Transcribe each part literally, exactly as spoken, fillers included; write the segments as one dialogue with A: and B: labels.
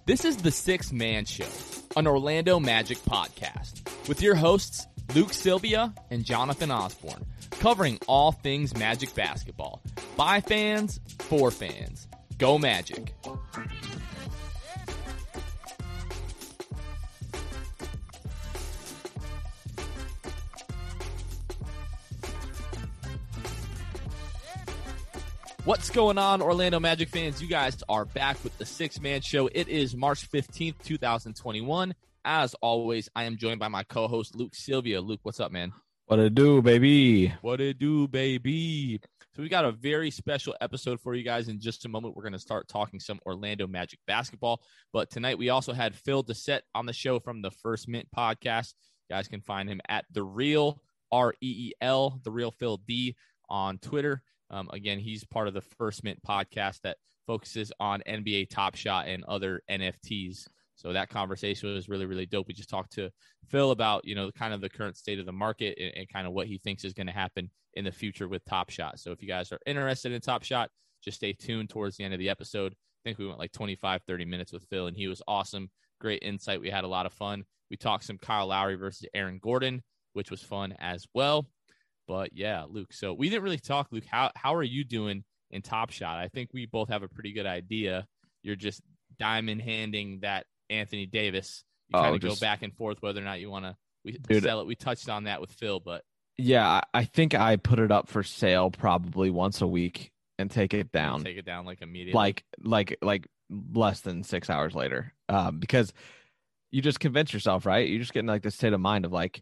A: This is the Sixth Man Show, an Orlando Magic podcast, with your hosts Luke Sylvia and Jonathan Osborne, covering all things Magic basketball. By fans, for fans. Go Magic. What's going on, Orlando Magic fans? You guys are back with the Sixth Man Show. It is March fifteenth, twenty twenty-one. As always, I am joined by my co-host, Luke Sylvia. Luke, what's up, man?
B: What it do, baby?
A: What it do, baby? So we got a very special episode for you guys. In just a moment, we're going to start talking some Orlando Magic basketball. But tonight, we also had Phil Dissett on the show from the First Mint podcast. You guys can find him at The Real, R E E L, The Real Phil D on Twitter. Um, again, he's part of the First Mint podcast that focuses on N B A Top Shot and other N F Ts. So that conversation was really, really dope. We just talked to Phil about, you know, kind of the current state of the market and, and kind of what he thinks is going to happen in the future with Top Shot. So if you guys are interested in Top Shot, just stay tuned towards the end of the episode. I think we went like twenty-five, thirty minutes with Phil, and he was awesome. Great insight. We had a lot of fun. We talked some Kyle Lowry versus Aaron Gordon, which was fun as well. But yeah, Luke, so we didn't really talk, Luke. How how are you doing in Top Shot? I think we both have a pretty good idea. You're just diamond handing that Anthony Davis. You kind of oh, go back and forth whether or not you want to we dude, sell it. We touched on that with Phil, but
B: yeah, I think I put it up for sale probably once a week and take it down.
A: Take it down like immediately,
B: like like like less than six hours later, um, because you just convince yourself, right? You just get in like this state of mind of like,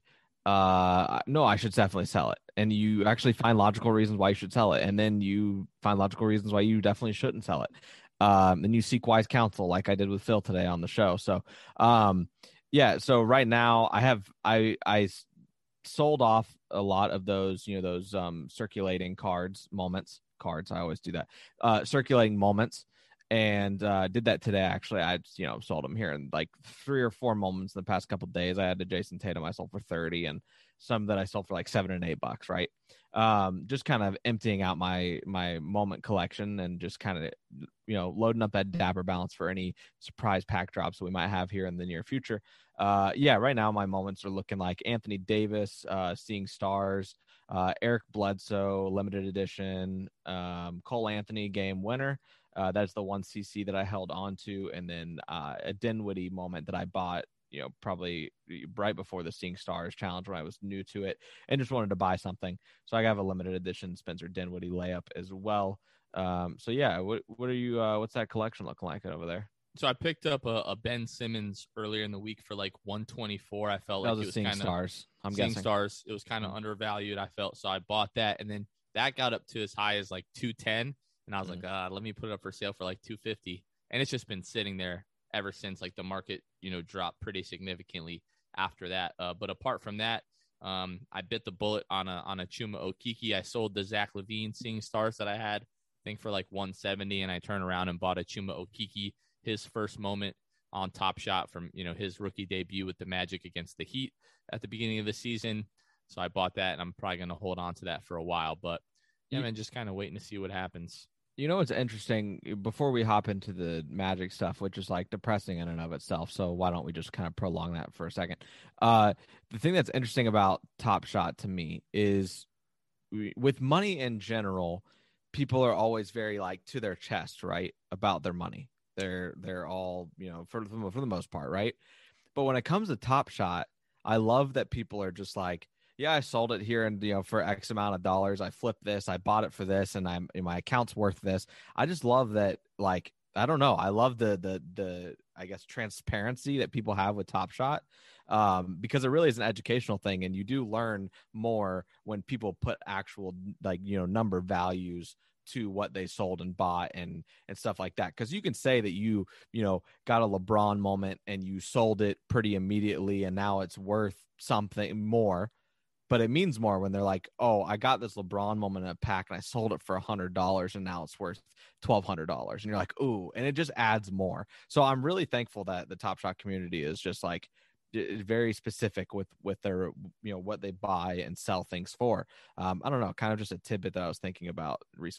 B: uh, no, I should definitely sell it, and you actually find logical reasons why you should sell it, and then you find logical reasons why you definitely shouldn't sell it. Um, and you seek wise counsel like I did with Phil today on the show. So, um, yeah, so right now I have, I, I sold off a lot of those, you know, those, um, circulating cards, moments, cards. I always do that, uh, circulating moments. And, uh, did that today. Actually, I, you know, sold them here in like three or four moments in the past couple of days. I had a Jason Tatum I sold for thirty and some that I sold for like seven and eight bucks. Right. Um, just kind of emptying out my, my moment collection and just kind of, you know, loading up that Dapper balance for any surprise pack drops that we might have here in the near future. Uh, yeah, right now my moments are looking like Anthony Davis, uh, Seeing Stars, uh, Eric Bledsoe, limited edition, um, Cole Anthony game winner. Uh, that's the one C C that I held on to. And then, uh, a Dinwiddie moment that I bought, you know, probably right before the Seeing Stars challenge when I was new to it and just wanted to buy something. So I have a limited edition Spencer Dinwiddie layup as well. Um, so yeah, what, what are you, uh, what's that collection looking like over there?
A: So I picked up a, a Ben Simmons earlier in the week for like one twenty-four. I felt
B: that
A: like
B: was
A: it was
B: Seeing
A: kind of
B: Stars. I'm
A: Seeing
B: guessing
A: Stars. It was kind of mm-hmm. undervalued. I felt, so I bought that. And then that got up to as high as like two ten. And I was mm-hmm. like, uh, let me put it up for sale for like two fifty. And it's just been sitting there ever since. Like the market, you know, dropped pretty significantly after that. Uh, but apart from that, um, I bit the bullet on a on a Chuma Okeke. I sold the Zach LaVine Seeing Stars that I had, I think for like one seventy, and I turned around and bought a Chuma Okeke, his first moment on Top Shot from, you know, his rookie debut with the Magic against the Heat at the beginning of the season. So I bought that, and I'm probably going to hold on to that for a while. But yeah, man, just kind of waiting to see what happens.
B: You know what's interesting, before we hop into the Magic stuff, which is like depressing in and of itself, so why don't we just kind of prolong that for a second? Uh, the thing that's interesting about Top Shot to me is we, with money in general, people are always very like to their chest, right, about their money. They're they're all, you know, for the, for the most part, right? But when it comes to Top Shot, I love that people are just like, yeah, I sold it here and, you know, for X amount of dollars. I flipped this, I bought it for this, and I'm my account's worth this. I just love that. Like, I don't know. I love the, the, the, I guess, transparency that people have with Top Shot, um, because it really is an educational thing. And you do learn more when people put actual, like, you know, number values to what they sold and bought and, and stuff like that. Cause you can say that you, you know, got a LeBron moment and you sold it pretty immediately and now it's worth something more. But it means more when they're like, oh, I got this LeBron moment in a pack and I sold it for one hundred dollars and now it's worth twelve hundred dollars. And you're like, ooh, and it just adds more. So I'm really thankful that the Top Shot community is just like very specific with, with their, you know, what they buy and sell things for. Um, I don't know, kind of just a tidbit that I was thinking about recently.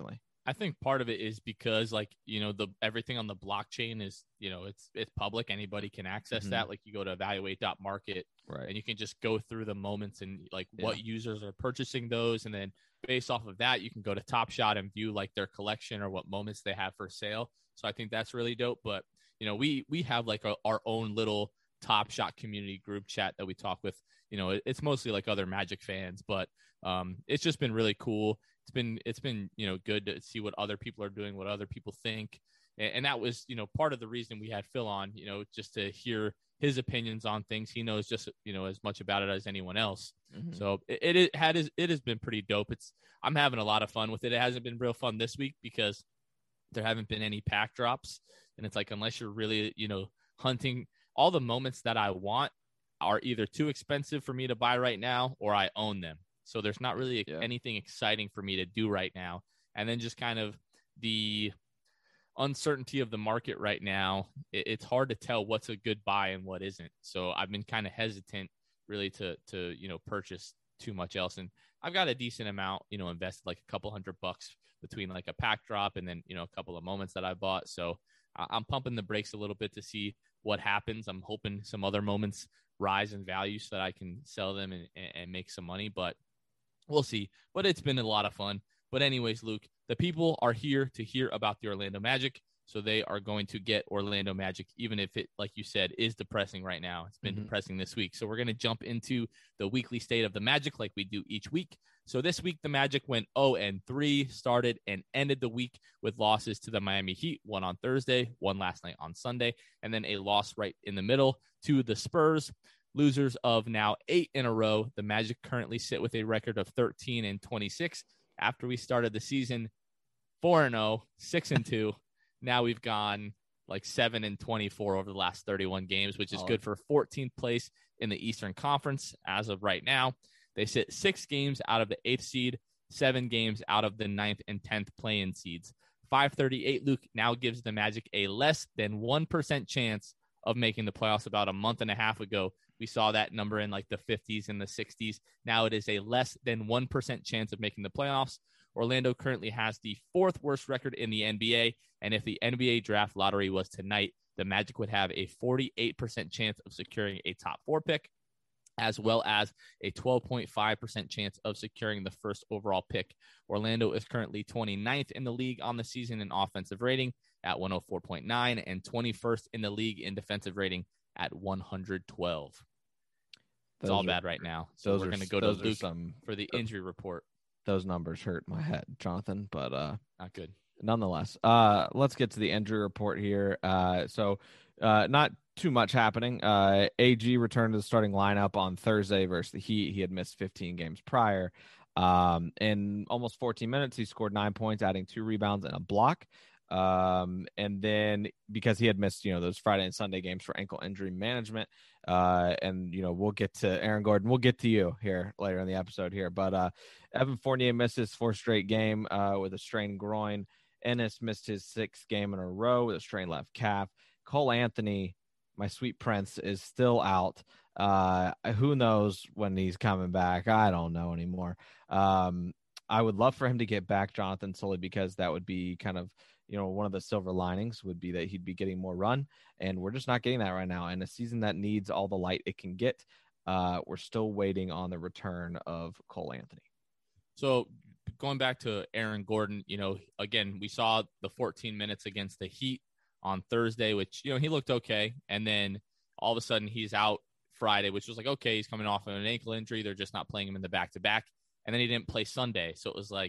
A: I think part of it is because, like, you know, the everything on the blockchain is, you know, it's it's public. Anybody can access
B: mm-hmm.
A: that. Like, you go to evaluate dot market,
B: right,
A: and you can just go through the moments and like
B: yeah.
A: what users are purchasing those, and then based off of that, you can go to Top Shot and view like their collection or what moments they have for sale. So I think that's really dope. But you know, we we have like a, our own little Top Shot community group chat that we talk with. You know, it, it's mostly like other Magic fans, but um, it's just been really cool. It's been, it's been, you know, good to see what other people are doing, what other people think. And, and that was, you know, part of the reason we had Phil on, you know, just to hear his opinions on things. He knows just, you know, as much about it as anyone else. Mm-hmm. So it, it, it had, it has been pretty dope. It's, I'm having a lot of fun with it. It hasn't been real fun this week because there haven't been any pack drops. And it's like, unless you're really, you know, hunting, all the moments that I want are either too expensive for me to buy right now or I own them. So there's not really yeah. anything exciting for me to do right now. And then just kind of the uncertainty of the market right now, it, it's hard to tell what's a good buy and what isn't. So I've been kind of hesitant really to, to, you know, purchase too much else. And I've got a decent amount, you know, invested like a couple hundred bucks between like a pack drop and then, you know, a couple of moments that I bought. So I'm pumping the brakes a little bit to see what happens. I'm hoping some other moments rise in value so that I can sell them and, and make some money, but we'll see. But it's been a lot of fun. But anyways, Luke, the people are here to hear about the Orlando Magic. So they are going to get Orlando Magic, even if it, like you said, is depressing right now. It's been mm-hmm. depressing this week. So we're going to jump into the weekly state of the Magic like we do each week. So this week, the Magic went oh and three, started and ended the week with losses to the Miami Heat, one on Thursday, one last night on Sunday, and then a loss right in the middle to the Spurs. Losers of now eight in a row. The Magic currently sit with a record of thirteen and twenty-six. After we started the season, four and oh, six and two. Now we've gone like seven and twenty-four over the last thirty-one games, which is good for fourteenth place in the Eastern Conference as of right now. They sit six games out of the eighth seed, seven games out of the ninth and tenth play-in seeds. five thirty-eight, Luke, now gives the Magic a less than one percent chance of making the playoffs. About a month and a half ago, we saw that number in like the fifties and the sixties. Now it is a less than one percent chance of making the playoffs. Orlando currently has the fourth worst record in the N B A, and if the N B A draft lottery was tonight, the Magic would have a forty-eight percent chance of securing a top four pick, as well as a twelve point five percent chance of securing the first overall pick. Orlando is currently twenty-ninth in the league on the season in offensive rating at one oh four point nine and twenty-first in the league in defensive rating at one hundred twelve. It's those all are, bad right now. So we're going to go to Luke some, for the injury report.
B: Those numbers hurt my head, Jonathan, but uh,
A: not good.
B: Nonetheless, uh, let's get to the injury report here. Uh, so uh, not too much happening. Uh, A G returned to the starting lineup on Thursday versus the Heat. He had missed fifteen games prior. Um, in almost fourteen minutes, he scored nine points, adding two rebounds and a block. Um, and then because he had missed, you know, those Friday and Sunday games for ankle injury management, uh, and, you know, we'll get to Aaron Gordon. We'll get to you here later in the episode here. But uh, Evan Fournier missed his fourth straight game uh, with a strained groin. Ennis missed his sixth game in a row with a strained left calf. Cole Anthony, my sweet prince, is still out. Uh, who knows when he's coming back? I don't know anymore. Um, I would love for him to get back, Jonathan, solely because that would be kind of, you know, one of the silver linings would be that he'd be getting more run, and we're just not getting that right now. And a season that needs all the light it can get, uh, we're still waiting on the return of Cole Anthony.
A: So going back to Aaron Gordon, you know, again, we saw the fourteen minutes against the Heat on Thursday, which, you know, he looked okay. And then all of a sudden he's out Friday, which was like, okay, he's coming off of an ankle injury. They're just not playing him in the back-to-back. And then he didn't play Sunday. So it was like,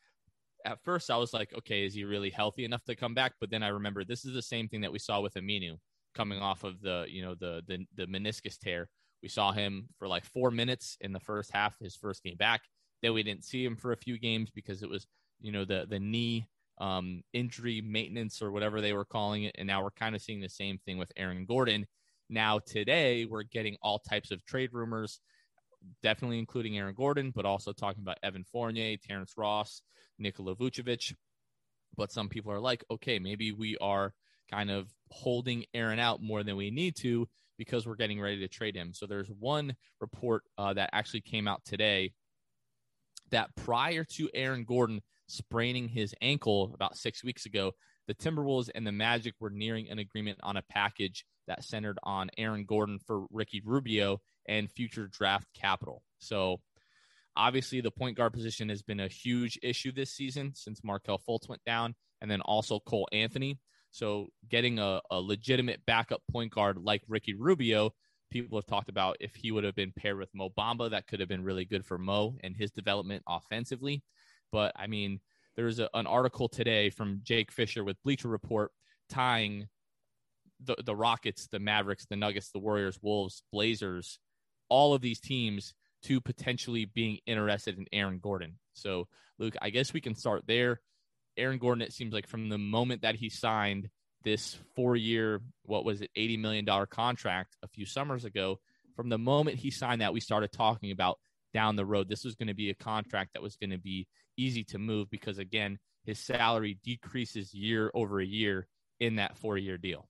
A: at first I was like, okay, is he really healthy enough to come back? But then I remember this is the same thing that we saw with Aminu coming off of the, you know, the, the, the meniscus tear. We saw him for like four minutes in the first half, his first game back. Then we didn't see him for a few games because it was, you know, the, the knee um, injury maintenance or whatever they were calling it. And now we're kind of seeing the same thing with Aaron Gordon. Now today we're getting all types of trade rumors, definitely including Aaron Gordon, but also talking about Evan Fournier, Terrence Ross, Nikola Vucevic. But some people are like, okay, maybe we are kind of holding Aaron out more than we need to because we're getting ready to trade him. So there's one report uh, that actually came out today that prior to Aaron Gordon spraining his ankle about six weeks ago, the Timberwolves and the Magic were nearing an agreement on a package that centered on Aaron Gordon for Ricky Rubio and future draft capital. So obviously the point guard position has been a huge issue this season since Markelle Fultz went down, and then also Cole Anthony. So getting a, a legitimate backup point guard like Ricky Rubio, people have talked about if he would have been paired with Mo Bamba, that could have been really good for Mo and his development offensively. But, I mean, there's a, an article today from Jake Fisher with Bleacher Report tying the, the Rockets, the Mavericks, the Nuggets, the Warriors, Wolves, Blazers, all of these teams to potentially being interested in Aaron Gordon. So, Luke, I guess we can start there. Aaron Gordon, it seems like from the moment that he signed this four-year, what was it, eighty million dollars contract a few summers ago, from the moment he signed that, we started talking about down the road, this was going to be a contract that was going to be easy to move because, again, his salary decreases year over year in that four-year deal.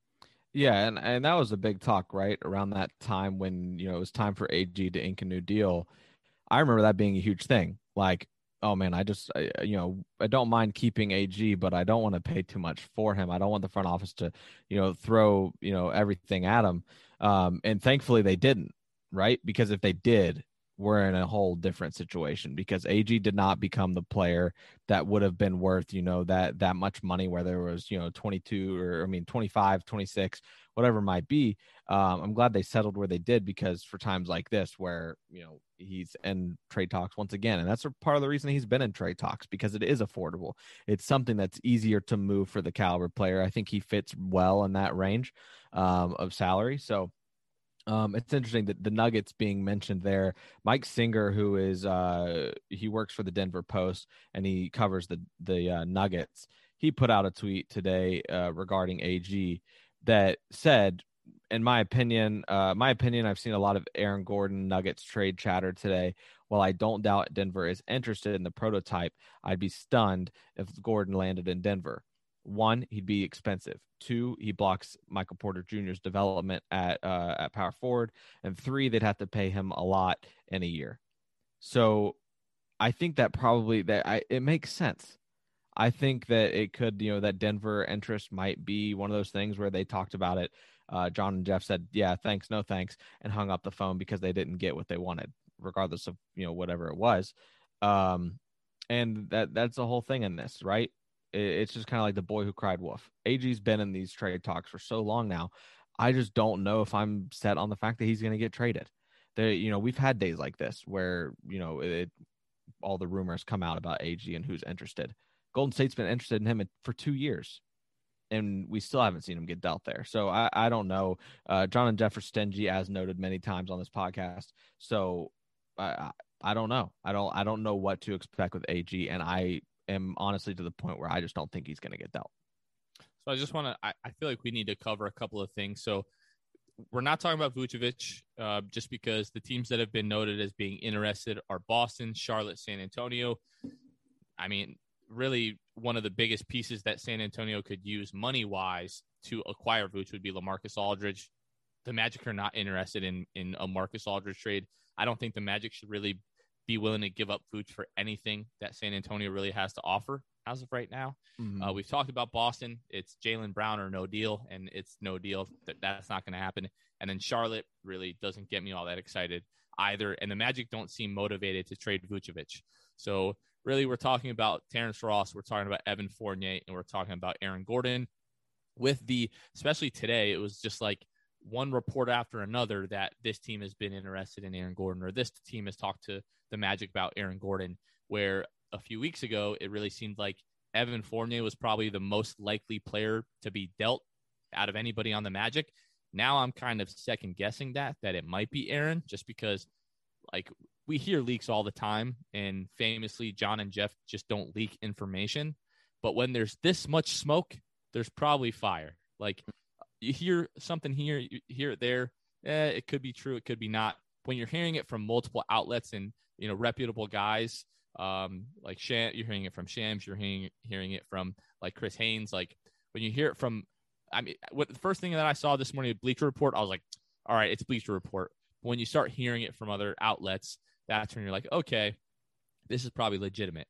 B: Yeah, and, and that was a big talk, right, around that time when, you know, it was time for A G to ink a new deal. I remember that being a huge thing. Like, oh, man, I just, I, you know, I don't mind keeping A G, but I don't want to pay too much for him. I don't want the front office to, you know, throw, you know, everything at him. Um, and thankfully they didn't, right? Because if they did, we're in a whole different situation because A G did not become the player that would have been worth, you know, that, that much money where there was, you know, twenty-two or I mean, twenty-five, twenty-six, whatever it might be. Um, I'm glad they settled where they did because for times like this where, you know, he's in trade talks once again. And that's a part of the reason he's been in trade talks because it is affordable. It's something that's easier to move for the caliber player. I think he fits well in that range um, of salary. So, Um, it's interesting that the Nuggets being mentioned there. Mike Singer, who is uh, he works for the Denver Post and he covers the the uh, Nuggets. He put out a tweet today uh, regarding A G that said, in my opinion, uh, my opinion, I've seen a lot of Aaron Gordon Nuggets trade chatter today. While I don't doubt Denver is interested in the prototype, I'd be stunned if Gordon landed in Denver. One, he'd be expensive. Two, he blocks Michael Porter Junior's development at uh, at power forward. And three, they'd have to pay him a lot in a year. So I think that probably that I, it makes sense. I think that it could, you know, that Denver interest might be one of those things where they talked about it. Uh, John and Jeff said, yeah, thanks, no thanks, and hung up the phone because they didn't get what they wanted, regardless of, you know, whatever it was. Um, and that that's the whole thing in this, right? It's just kind of like the boy who cried wolf. A G's been in these trade talks for so long now. I just don't know if I'm set on the fact that he's going to get traded. There, you know, we've had days like this where, you know, it, all the rumors come out about A G and who's interested. Golden State's been interested in him for two years, and we still haven't seen him get dealt there. So I, I don't know. Uh, John and Jeff are stingy, as noted many times on this podcast. So I, I don't know. I don't. I don't know what to expect with A G, and I. am honestly to the point where I just don't think he's going to get dealt.
A: So I just want to, I, I feel like we need to cover a couple of things. So we're not talking about Vucevic uh, just because the teams that have been noted as being interested are Boston, Charlotte, San Antonio. I mean, really one of the biggest pieces that San Antonio could use money-wise to acquire Vuce would be LaMarcus Aldridge. The Magic are not interested in, in a Marcus Aldridge trade. I don't think the Magic should really be willing to give up Vooch for anything that San Antonio really has to offer as of right now. Mm-hmm. Uh, we've talked about Boston. It's Jaylen Brown or no deal, and it's no deal. That That's not going to happen. And then Charlotte really doesn't get me all that excited either. And the Magic don't seem motivated to trade Vucevic. So really we're talking about Terrence Ross, we're talking about Evan Fournier, and we're talking about Aaron Gordon. With the, especially today, it was just like one report after another that this team has been interested in Aaron Gordon, or this team has talked to the Magic about Aaron Gordon, where a few weeks ago, it really seemed like Evan Fournier was probably the most likely player to be dealt out of anybody on the Magic. Now I'm kind of second guessing that, that it might be Aaron, just because like we hear leaks all the time, and famously John and Jeff just don't leak information. But when there's this much smoke, there's probably fire. Like you hear something here, you hear it there. Eh, it could be true. It could be not. When you're hearing it from multiple outlets and, you know, reputable guys, um, like Sham, you're hearing it from Shams, you're hearing, hearing it from like Chris Haynes. Like when you hear it from, I mean, what the first thing that I saw this morning at Bleacher Report, I was like, all right, it's Bleacher Report. But when you start hearing it from other outlets, that's when you're like, okay, this is probably legitimate.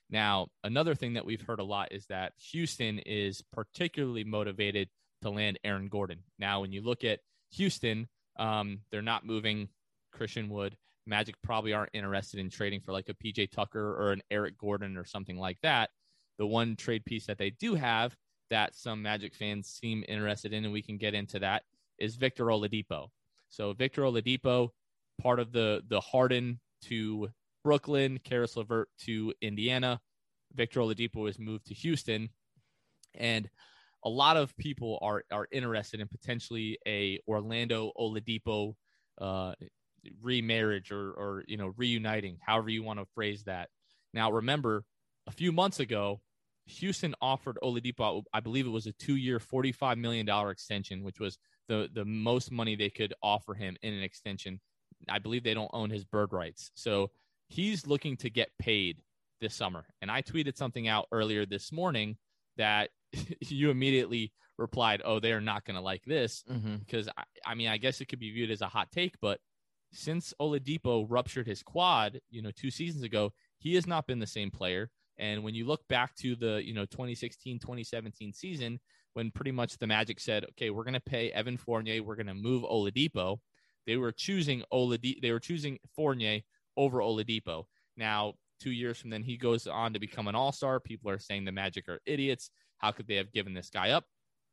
A: Now, another thing that we've heard a lot is that Houston is particularly motivated to land Aaron Gordon. Now, when you look at Houston, um, they're not moving Christian Wood. Magic probably aren't interested in trading for like a P J Tucker or an Eric Gordon or something like that. The one trade piece that they do have that some Magic fans seem interested in, and we can get into that, is Victor Oladipo. So Victor Oladipo, part of the the Harden to Brooklyn, Karis LeVert to Indiana. Victor Oladipo was moved to Houston, and a lot of people are are interested in potentially a Orlando Oladipo uh, remarriage or or you know reuniting, however you want to phrase that. Now, remember, a few months ago, Houston offered Oladipo, I believe it was a two-year, forty-five million dollars extension, which was the the most money they could offer him in an extension. I believe they don't own his bird rights, so he's looking to get paid this summer. And I tweeted something out earlier this morning that you immediately replied, "Oh, they're not going to like this,"
B: Mm-hmm.
A: because I, I mean, I guess it could be viewed as a hot take, but since Oladipo ruptured his quad, you know, two seasons ago, he has not been the same player. And when you look back to the, you know, twenty sixteen, twenty seventeen season, when pretty much the Magic said, okay, we're going to pay Evan Fournier, we're going to move Oladipo, they were choosing Oladipo, they were choosing Fournier over Oladipo. Now, two years from then, he goes on to become an all-star. People are saying the Magic are idiots. How could they have given this guy up?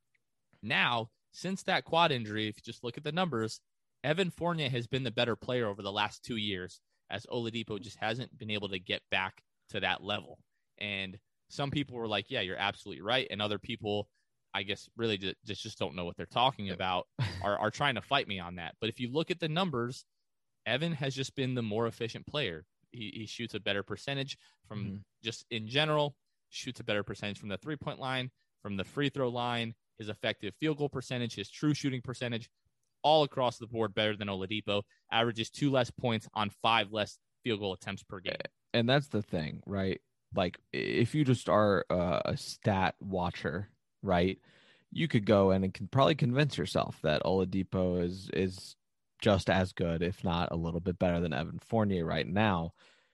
A: Now, since that quad injury, if you just look at the numbers, Evan Fournier has been the better player over the last two years, as Oladipo just hasn't been able to get back to that level. And some people were like, yeah, you're absolutely right. And other people, I guess, really just, just don't know what they're talking about, are, are trying to fight me on that. But if you look at the numbers, Evan has just been the more efficient player. He, he shoots a better percentage from mm-hmm. just in general, shoots a better percentage from the three-point line, from the free throw line, his effective field goal percentage, his true shooting percentage, all across the board better than Oladipo, averages two less points on five less field goal attempts per game.
B: And that's the thing, right? Like, if you just are uh, a stat watcher, right, you could go in and can probably convince yourself that Oladipo is is just as good, if not a little bit better than Evan Fournier right now,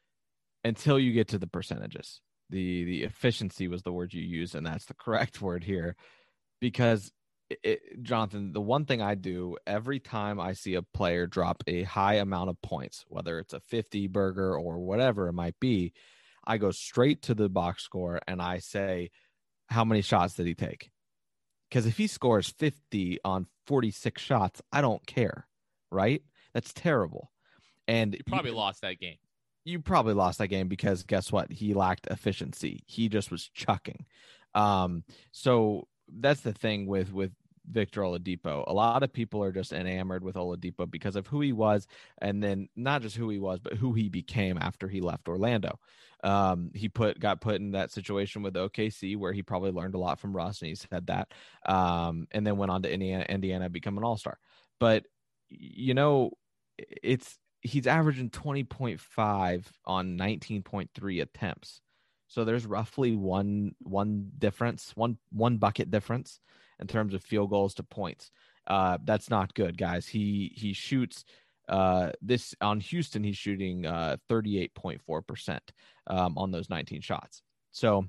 B: until you get to the percentages. The the efficiency was the word you used, and that's the correct word here. Because, it, Jonathan, the one thing I do every time I see a player drop a high amount of points, whether it's a fifty burger or whatever it might be, I go straight to the box score and I say, how many shots did he take? Because if he scores fifty on forty-six shots, I don't care, right? That's terrible. And
A: you probably
B: you,
A: lost that game.
B: You probably lost that game because guess what? He lacked efficiency. He just was chucking. Um, so that's the thing with, with Victor Oladipo. A lot of people are just enamored with Oladipo because of who he was, and then not just who he was, but who he became after he left Orlando. Um, he put got put in that situation with O K C where he probably learned a lot from Russ, and he said that, um, and then went on to Indiana, Indiana, become an all-star. But you know, it's he's averaging twenty point five on nineteen point three attempts. So there's roughly one one difference, one one bucket difference in terms of field goals to points. Uh, that's not good, guys. He he shoots uh, this on Houston. He's shooting uh, thirty-eight point four percent um, on those nineteen shots. So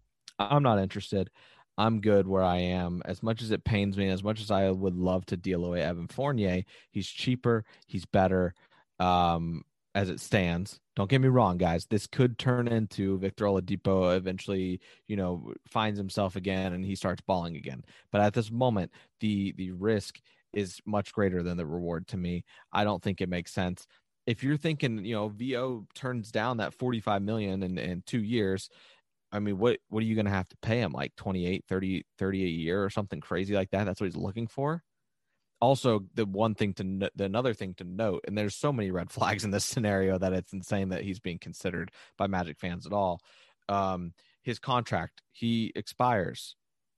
B: I'm not interested. I'm good where I am. As much as it pains me, as much as I would love to deal away Evan Fournier, he's cheaper. He's better. Um, as it stands, don't get me wrong, guys, this could turn into Victor Oladipo eventually, you know, finds himself again and he starts balling again. But at this moment, the the risk is much greater than the reward to me. I don't think it makes sense. If you're thinking, you know, V O turns down that forty-five million in, in two years, I mean, what what are you going to have to pay him? Like twenty-eight, thirty, thirty a year or something crazy like that? That's what he's looking for. Also, the one thing to no- the another thing to note, and there's so many red flags in this scenario that it's insane that he's being considered by Magic fans at all. Um, his contract, he expires.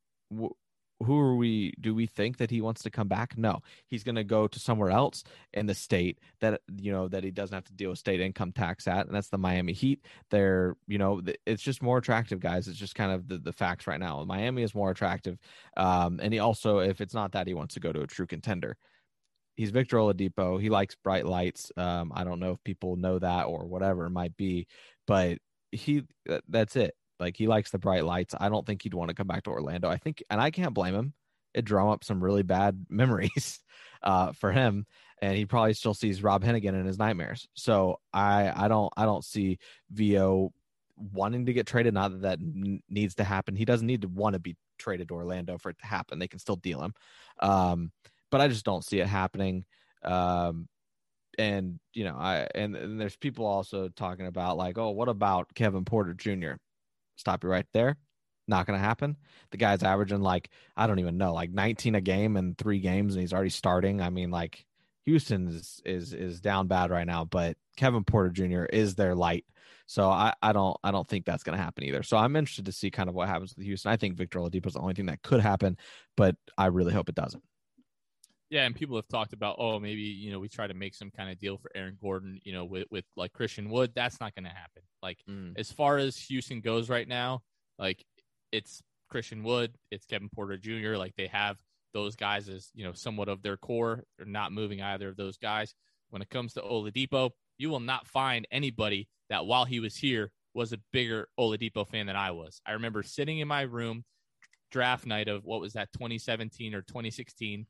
B: W- who are we? Do we think that he wants to come back? No, he's going to go to somewhere else in the state that, you know, that he doesn't have to deal with state income tax at, and that's the Miami Heat. They're, you know, it's just more attractive, guys. It's just kind of the, the facts right now. Miami is more attractive, um, and he also, if it's not that, he wants to go to a true contender. He's Victor Oladipo. He likes bright lights. Um, I don't know if people know that or whatever it might be, but he that's it. Like, he likes the bright lights. I don't think he'd want to come back to Orlando. I think, and I can't blame him. It drum up some really bad memories uh, for him, and he probably still sees Rob Hennigan in his nightmares. So I, I don't, I don't see Vio wanting to get traded. Not that that n- needs to happen. He doesn't need to want to be traded to Orlando for it to happen. They can still deal him, um, but I just don't see it happening. Um, and you know, I and, and there's people also talking about like, oh, what about Kevin Porter Junior? Stop you right there. Not going to happen. The guy's averaging like, I don't even know, like nineteen a game in three games, and he's already starting. I mean, like, Houston is is is down bad right now, but Kevin Porter Junior is their light. So I, I don't I don't think that's going to happen either. So I'm interested to see kind of what happens with Houston. I think Victor Oladipo is the only thing that could happen, but I really hope it doesn't.
A: Yeah, and people have talked about, oh, maybe, you know, we try to make some kind of deal for Aaron Gordon, you know, with, with like Christian Wood. That's not going to happen. Like, mm. as far as Houston goes right now, like, it's Christian Wood, it's Kevin Porter Junior Like, they have those guys as, you know, somewhat of their core. They're not moving either of those guys. When it comes to Oladipo, you will not find anybody that while he was here was a bigger Oladipo fan than I was. I remember sitting in my room draft night of, what was that, twenty seventeen or twenty sixteen,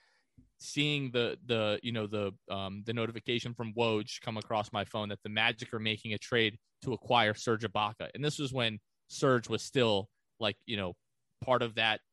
A: seeing the the you know the um the notification from Woj come across my phone that the Magic are making a trade to acquire Serge Ibaka, and this was when Serge was still like, you know, part of that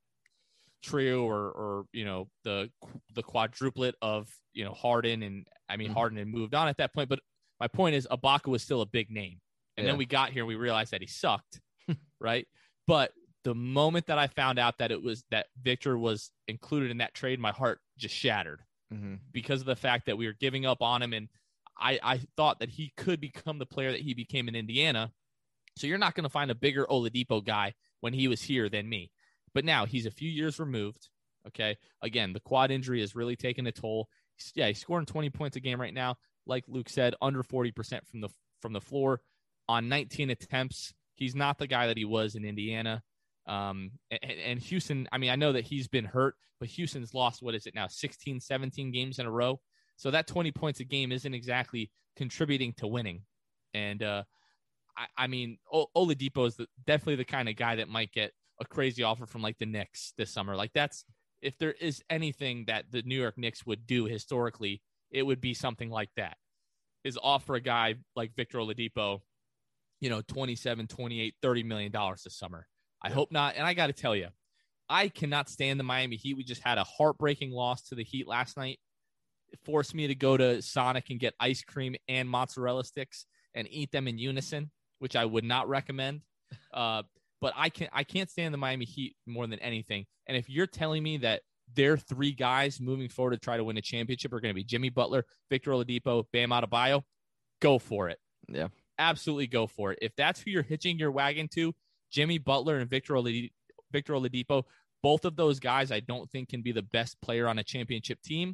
A: trio or or you know the the quadruplet of, you know, Harden, and I mean, mm-hmm. Harden had moved on at that point, but my point is Ibaka was still a big name, and yeah. then we got here and we realized that he sucked, right? But the moment that I found out that it was that Victor was included in that trade, my heart just shattered mm-hmm. because of the fact that we were giving up on him. And I, I thought that he could become the player that he became in Indiana. So you're not going to find a bigger Oladipo guy when he was here than me. But now he's a few years removed. Okay. Again, the quad injury has really taken a toll. Yeah. He's scoring twenty points a game right now. Like Luke said, under forty percent from the, from the floor on nineteen attempts. He's not the guy that he was in Indiana. Um, and, and Houston, I mean, I know that he's been hurt, but Houston's lost, what is it now, sixteen, seventeen games in a row. So that twenty points a game isn't exactly contributing to winning. And, uh, I, I mean, o- Oladipo is the, definitely the kind of guy that might get a crazy offer from like the Knicks this summer. Like, that's, if there is anything that the New York Knicks would do historically, it would be something like that, is offer a guy like Victor Oladipo, you know, twenty-seven, twenty-eight, thirty million dollars this summer. I yeah. hope not. And I got to tell you, I cannot stand the Miami Heat. We just had a heartbreaking loss to the Heat last night. It forced me to go to Sonic and get ice cream and mozzarella sticks and eat them in unison, which I would not recommend. Uh, but I can't, I can't stand the Miami Heat more than anything. And if you're telling me that their three guys moving forward to try to win a championship are going to be Jimmy Butler, Victor Oladipo, Bam Adebayo, go for it.
B: Yeah,
A: absolutely go for it. If that's who you're hitching your wagon to, Jimmy Butler and Victor Oladipo, Victor Oladipo, both of those guys I don't think can be the best player on a championship team.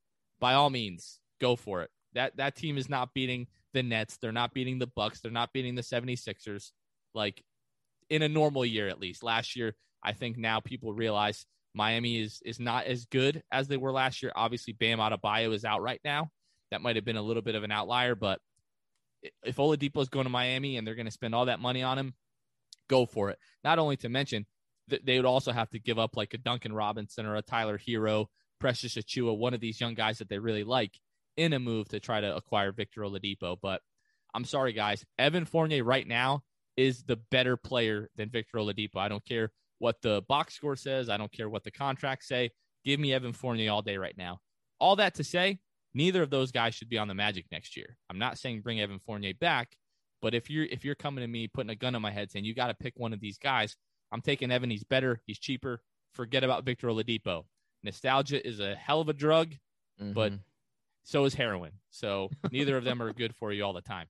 A: By all means, go for it. That that team is not beating the Nets. They're not beating the Bucks. They're not beating the seventy-sixers. Like, in a normal year, at least. Last year, I think now people realize Miami is is not as good as they were last year. Obviously, Bam Adebayo is out right now. That might have been a little bit of an outlier, but if Oladipo is going to Miami and they're going to spend all that money on him, go for it. Not only to mention that they would also have to give up like a Duncan Robinson or a Tyler Hero, Precious Achiuwa, one of these young guys that they really like, in a move to try to acquire Victor Oladipo. But I'm sorry, guys. Evan Fournier right now is the better player than Victor Oladipo. I don't care what the box score says. I don't care what the contracts say. Give me Evan Fournier all day right now. All that to say, neither of those guys should be on the Magic next year. I'm not saying bring Evan Fournier back, but if you're if you're coming to me putting a gun on my head saying you got to pick one of these guys, I'm taking Evan. He's better. He's cheaper. Forget about Victor Oladipo. Nostalgia is a hell of a drug, mm-hmm. but so is heroin. So neither of them are good for you all the time.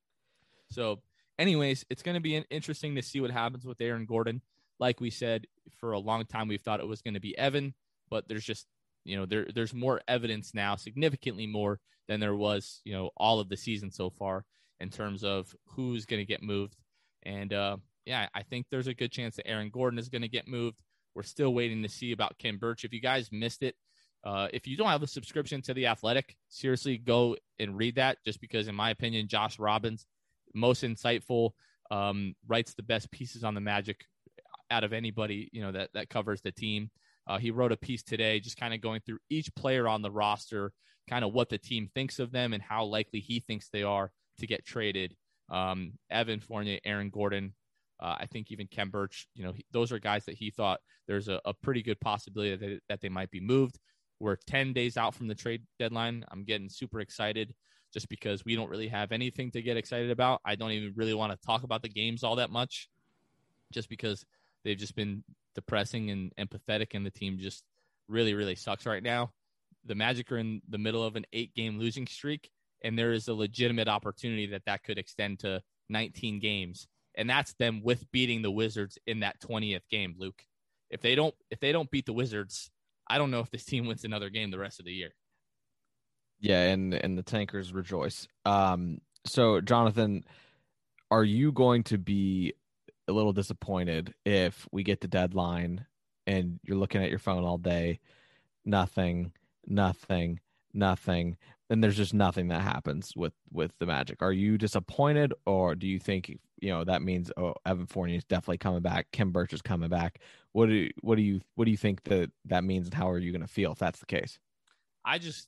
A: So anyways, it's going to be interesting to see what happens with Aaron Gordon. Like we said, for a long time, we've thought it was going to be Evan, but there's just, you know, there there's more evidence now, significantly more than there was, you know, all of the season so far in terms of who's going to get moved. And, uh, yeah, I think there's a good chance that Aaron Gordon is going to get moved. We're still waiting to see about Khem Birch. If you guys missed it, uh, if you don't have a subscription to The Athletic, seriously, go and read that, just because, in my opinion, Josh Robbins, most insightful um, writes the best pieces on the Magic out of anybody, you know, that, that covers the team. Uh, he wrote a piece today just kind of going through each player on the roster, kind of what the team thinks of them and how likely he thinks they are to get traded. Um, Evan Fournier, Aaron Gordon, uh, I think even Khem Birch, you know, he, those are guys that he thought there's a, a pretty good possibility that, that they might be moved. We're ten days out from the trade deadline. I'm getting super excited just because we don't really have anything to get excited about. I don't even really want to talk about the games all that much just because they've just been depressing and, and pathetic, and the team just really, really sucks right now. The Magic are in the middle of an eight-game losing streak, and there is a legitimate opportunity that that could extend to nineteen games, and that's them with beating the Wizards in that twentieth game, Luke. If they don't if they don't beat the Wizards, I don't know if this team wins another game the rest of the year.
B: Yeah, and and the tankers rejoice. Um, so, Jonathan, are you going to be a little disappointed if we get the deadline and you're looking at your phone all day, nothing, nothing, nothing, and there's just nothing that happens with with the Magic? Are you disappointed, or do you think, you know, that means, oh, Evan Fournier is definitely coming back, Khem Birch is coming back? What do you, what do you what do you think that that means, and how are you going to feel if that's the case?
A: I just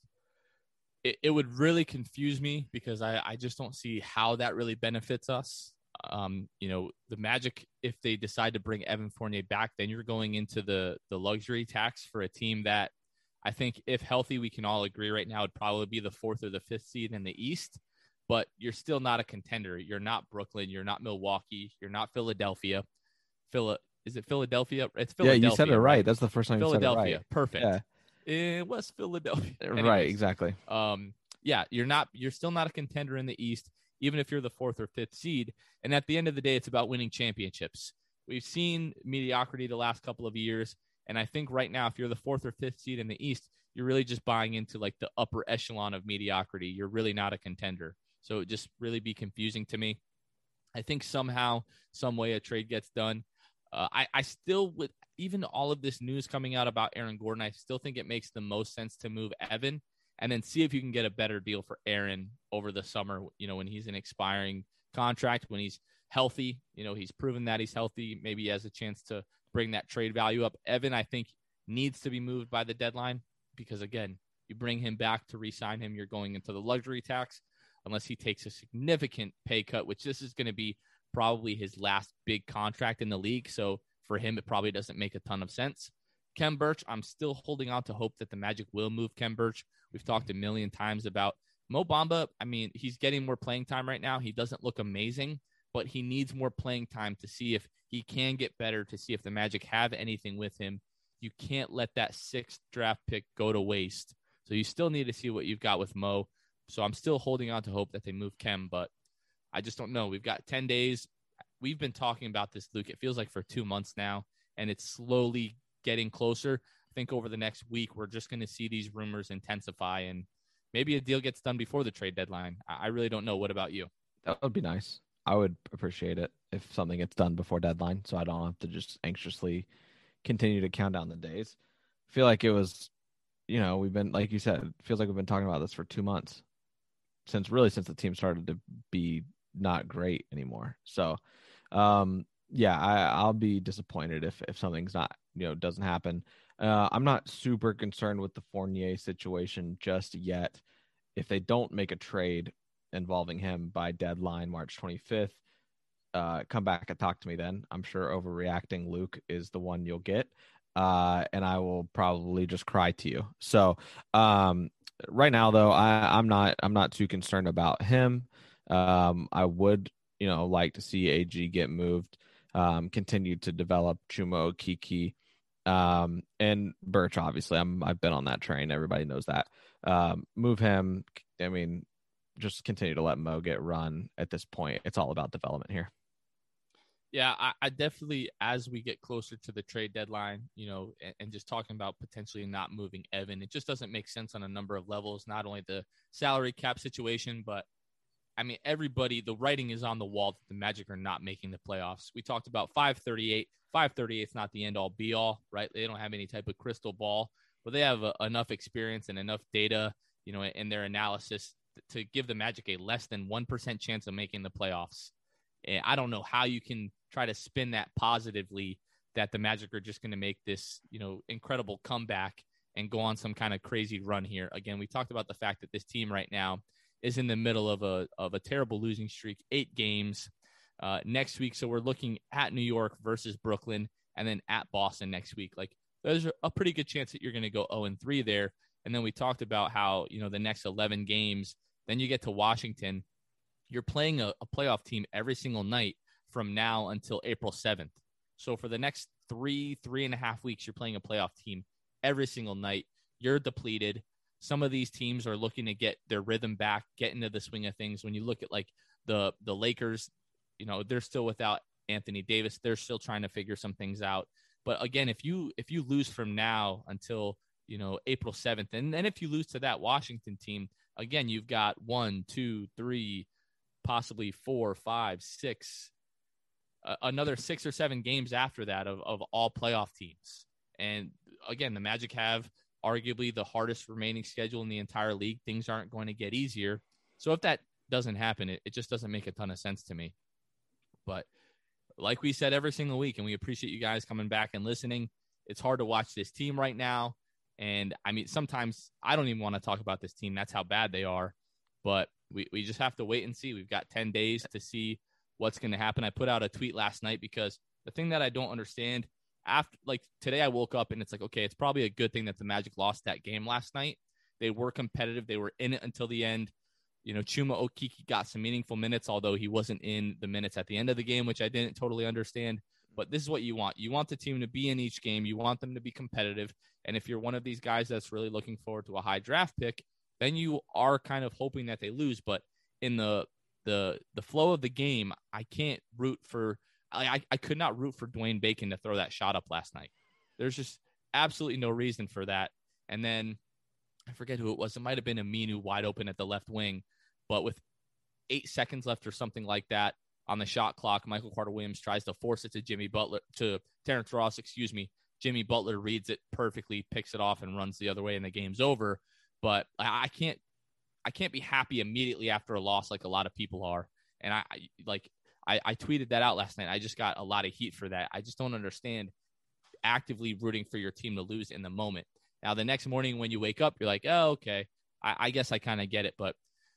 A: it, it would really confuse me because I, I just don't see how that really benefits us. Um, you know, the Magic, if they decide to bring Evan Fournier back, then you're going into the the luxury tax for a team that I think, if healthy, we can all agree right now would probably be the fourth or the fifth seed in the East. But you're still not a contender. You're not Brooklyn. You're not Milwaukee. You're not Philadelphia. Phila, is it Philadelphia? It's Philadelphia.
B: Yeah, you said it right.
A: right?
B: That's the first time you said it
A: Philadelphia.
B: right.
A: Perfect.
B: Yeah.
A: In West Philadelphia.
B: Right,
A: Anyways,
B: exactly.
A: Um, yeah, you're not. You're still not a contender in the East, even if you're the fourth or fifth seed. And at the end of the day, it's about winning championships. We've seen mediocrity the last couple of years. And I think right now, if you're the fourth or fifth seed in the East, you're really just buying into like the upper echelon of mediocrity. You're really not a contender. So it just really be confusing to me. I think somehow, some way a trade gets done. Uh, I, I still would, even all of this news coming out about Aaron Gordon, I still think it makes the most sense to move Evan and then see if you can get a better deal for Aaron over the summer, you know, when he's an expiring contract, when he's healthy, you know, he's proven that he's healthy. Maybe he has a chance to bring that trade value up. Evan, I think, needs to be moved by the deadline because, again, you bring him back to re-sign him, you're going into the luxury tax unless he takes a significant pay cut, which this is going to be probably his last big contract in the league. So for him, it probably doesn't make a ton of sense. Khem Birch, I'm still holding out to hope that the Magic will move Khem Birch. We've talked a million times about Mo Bamba. I mean, he's getting more playing time right now. He doesn't look amazing, but he needs more playing time to see if he can get better, to see if the Magic have anything with him. You can't let that sixth draft pick go to waste. So you still need to see what you've got with Mo. So I'm still holding on to hope that they move Khem, but I just don't know. We've got ten days. We've been talking about this, Luke. It feels like for two months now, and it's slowly getting closer. I think over the next week, we're just going to see these rumors intensify, and maybe a deal gets done before the trade deadline. I really don't know. What about you?
B: That would be nice. I would appreciate it if something gets done before deadline, so I don't have to just anxiously continue to count down the days. I feel like it was, you know, we've been, like you said, it feels like we've been talking about this for two months. Since really since the team started to be not great anymore. So, um, yeah, I, I'll be disappointed if, if something's not, you know, doesn't happen. Uh, I'm not super concerned with the Fournier situation just yet. If they don't make a trade involving him by deadline March twenty-fifth, uh, come back and talk to me then. I'm sure overreacting Luke is the one you'll get. Uh, and I will probably just cry to you. So, um, right now, though, I, I'm not I'm not too concerned about him. Um, I would, you know, like to see A G get moved, um, continue to develop Chumo, Kiki, um, and Birch. Obviously, I'm I've been on that train. Everybody knows that. Um, move him. I mean, just continue to let Mo get run. At this point, it's all about development here.
A: Yeah, I, I definitely, as we get closer to the trade deadline, you know, and, and just talking about potentially not moving Evan, it just doesn't make sense on a number of levels, not only the salary cap situation, but I mean, everybody, the writing is on the wall that the Magic are not making the playoffs. We talked about five thirty-eight. five thirty-eight is not the end all be all, right? They don't have any type of crystal ball, but they have uh, enough experience and enough data, you know, in their analysis to give the Magic a less than one percent chance of making the playoffs. And I don't know how you can try to spin that positively, that the Magic are just going to make this, you know, incredible comeback and go on some kind of crazy run here. Again, we talked about the fact that this team right now is in the middle of a of a terrible losing streak, eight games uh, next week. So we're looking at New York versus Brooklyn, and then at Boston next week. Like, there's a pretty good chance that you're going to go oh and three there. And then we talked about how, you know, the next eleven games, then you get to Washington. You're playing a, a playoff team every single night from now until April seventh. So for the next three, three and a half weeks, you're playing a playoff team every single night. You're depleted. Some of these teams are looking to get their rhythm back, get into the swing of things. When you look at like the the Lakers, you know, they're still without Anthony Davis. They're still trying to figure some things out. But again, if you if you lose from now until, you know, April seventh, and then if you lose to that Washington team, again, you've got one, two, three, possibly four, five, six, uh, another six or seven games after that of, of all playoff teams. And again, the Magic have arguably the hardest remaining schedule in the entire league. Things aren't going to get easier. So if that doesn't happen, it, it just doesn't make a ton of sense to me. But like we said every single week, and we appreciate you guys coming back and listening, it's hard to watch this team right now. And I mean, sometimes I don't even want to talk about this team. That's how bad they are. But we, we just have to wait and see. We've got ten days to see what's going to happen. I put out a tweet last night because the thing that I don't understand, after like today I woke up and it's like, okay, it's probably a good thing that the Magic lost that game last night. They were competitive. They were in it until the end. You know, Chuma Okeke got some meaningful minutes, although he wasn't in the minutes at the end of the game, which I didn't totally understand. But this is what you want. You want the team to be in each game. You want them to be competitive. And if you're one of these guys that's really looking forward to a high draft pick, then you are kind of hoping that they lose. But in the the the flow of the game, I can't root for I, – I could not root for Dwayne Bacon to throw that shot up last night. There's just absolutely no reason for that. And then I forget who it was. It might have been Aminu wide open at the left wing. But with eight seconds left or something like that on the shot clock, Michael Carter-Williams tries to force it to Jimmy Butler – to Terrence Ross, excuse me. Jimmy Butler reads it perfectly, picks it off, and runs the other way, and the game's over. But I can't I can't be happy immediately after a loss like a lot of people are. And I, I like I, I tweeted that out last night. I just got a lot of heat for that. I just don't understand actively rooting for your team to lose in the moment. Now, the next morning when you wake up, you're like, oh, okay, I, I guess I kind of get it. But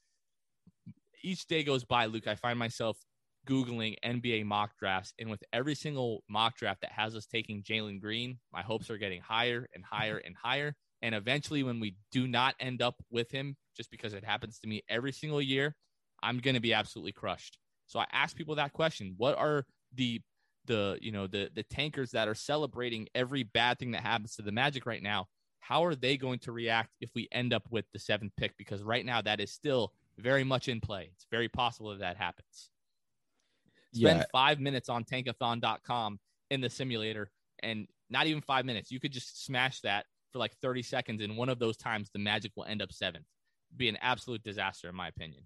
A: each day goes by, Luke, I find myself Googling N B A mock drafts. And with every single mock draft that has us taking Jalen Green, my hopes are getting higher and higher and higher. And eventually when we do not end up with him, just because it happens to me every single year, I'm going to be absolutely crushed. So I ask people that question. What are the, the, you know, the, the tankers that are celebrating every bad thing that happens to the Magic right now? How are they going to react if we end up with the seventh pick? Because right now that is still very much in play. It's very possible that that happens. Spend
B: Yeah.
A: five minutes on tankathon dot com in the simulator, and not even five minutes. You could just smash that for like thirty seconds, and one of those times the Magic will end up seventh. Be an absolute disaster, in my opinion.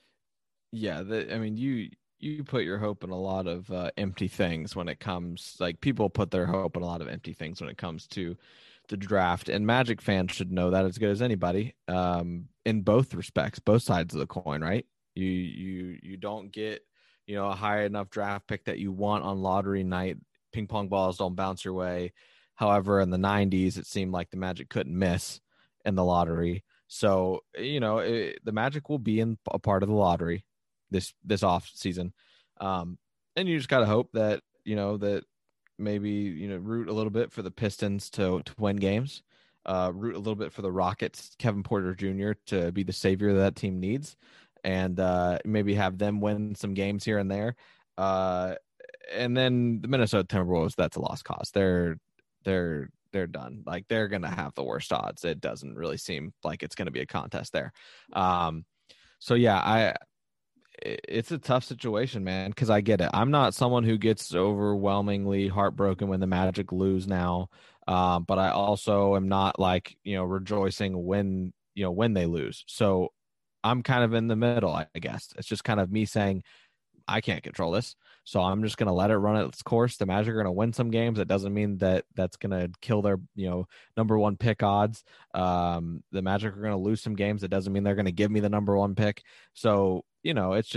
B: Yeah, the, I mean, you you put your hope in a lot of uh, empty things when it comes. Like, people put their hope in a lot of empty things when it comes to the draft, and Magic fans should know that as good as anybody. Um, in both respects, both sides of the coin, right? You you you don't get, you know, a high enough draft pick that you want on lottery night. Ping pong balls don't bounce your way. However, in the nineties, it seemed like the Magic couldn't miss in the lottery. So, you know, it, the Magic will be in a part of the lottery this this off season. Um, and you just got to hope that, you know, that maybe, you know, root a little bit for the Pistons to, to win games, uh, root a little bit for the Rockets, Kevin Porter Junior to be the savior that team needs, and uh, maybe have them win some games here and there. Uh, and then the Minnesota Timberwolves, that's a lost cause. They're, they're, they're done. Like, they're going to have the worst odds. It doesn't really seem like it's going to be a contest there. Um, so yeah, I, it's a tough situation, man, because I get it. I'm not someone who gets overwhelmingly heartbroken when the Magic lose now. Um, but I also am not like, you know, rejoicing when, you know, when they lose. So I'm kind of in the middle, I guess. It's just kind of me saying, I can't control this, so I'm just going to let it run its course. The Magic are going to win some games. That doesn't mean that that's going to kill their, you know, number one pick odds. Um, the Magic are going to lose some games. That doesn't mean they're going to give me the number one pick. So, you know, it's just,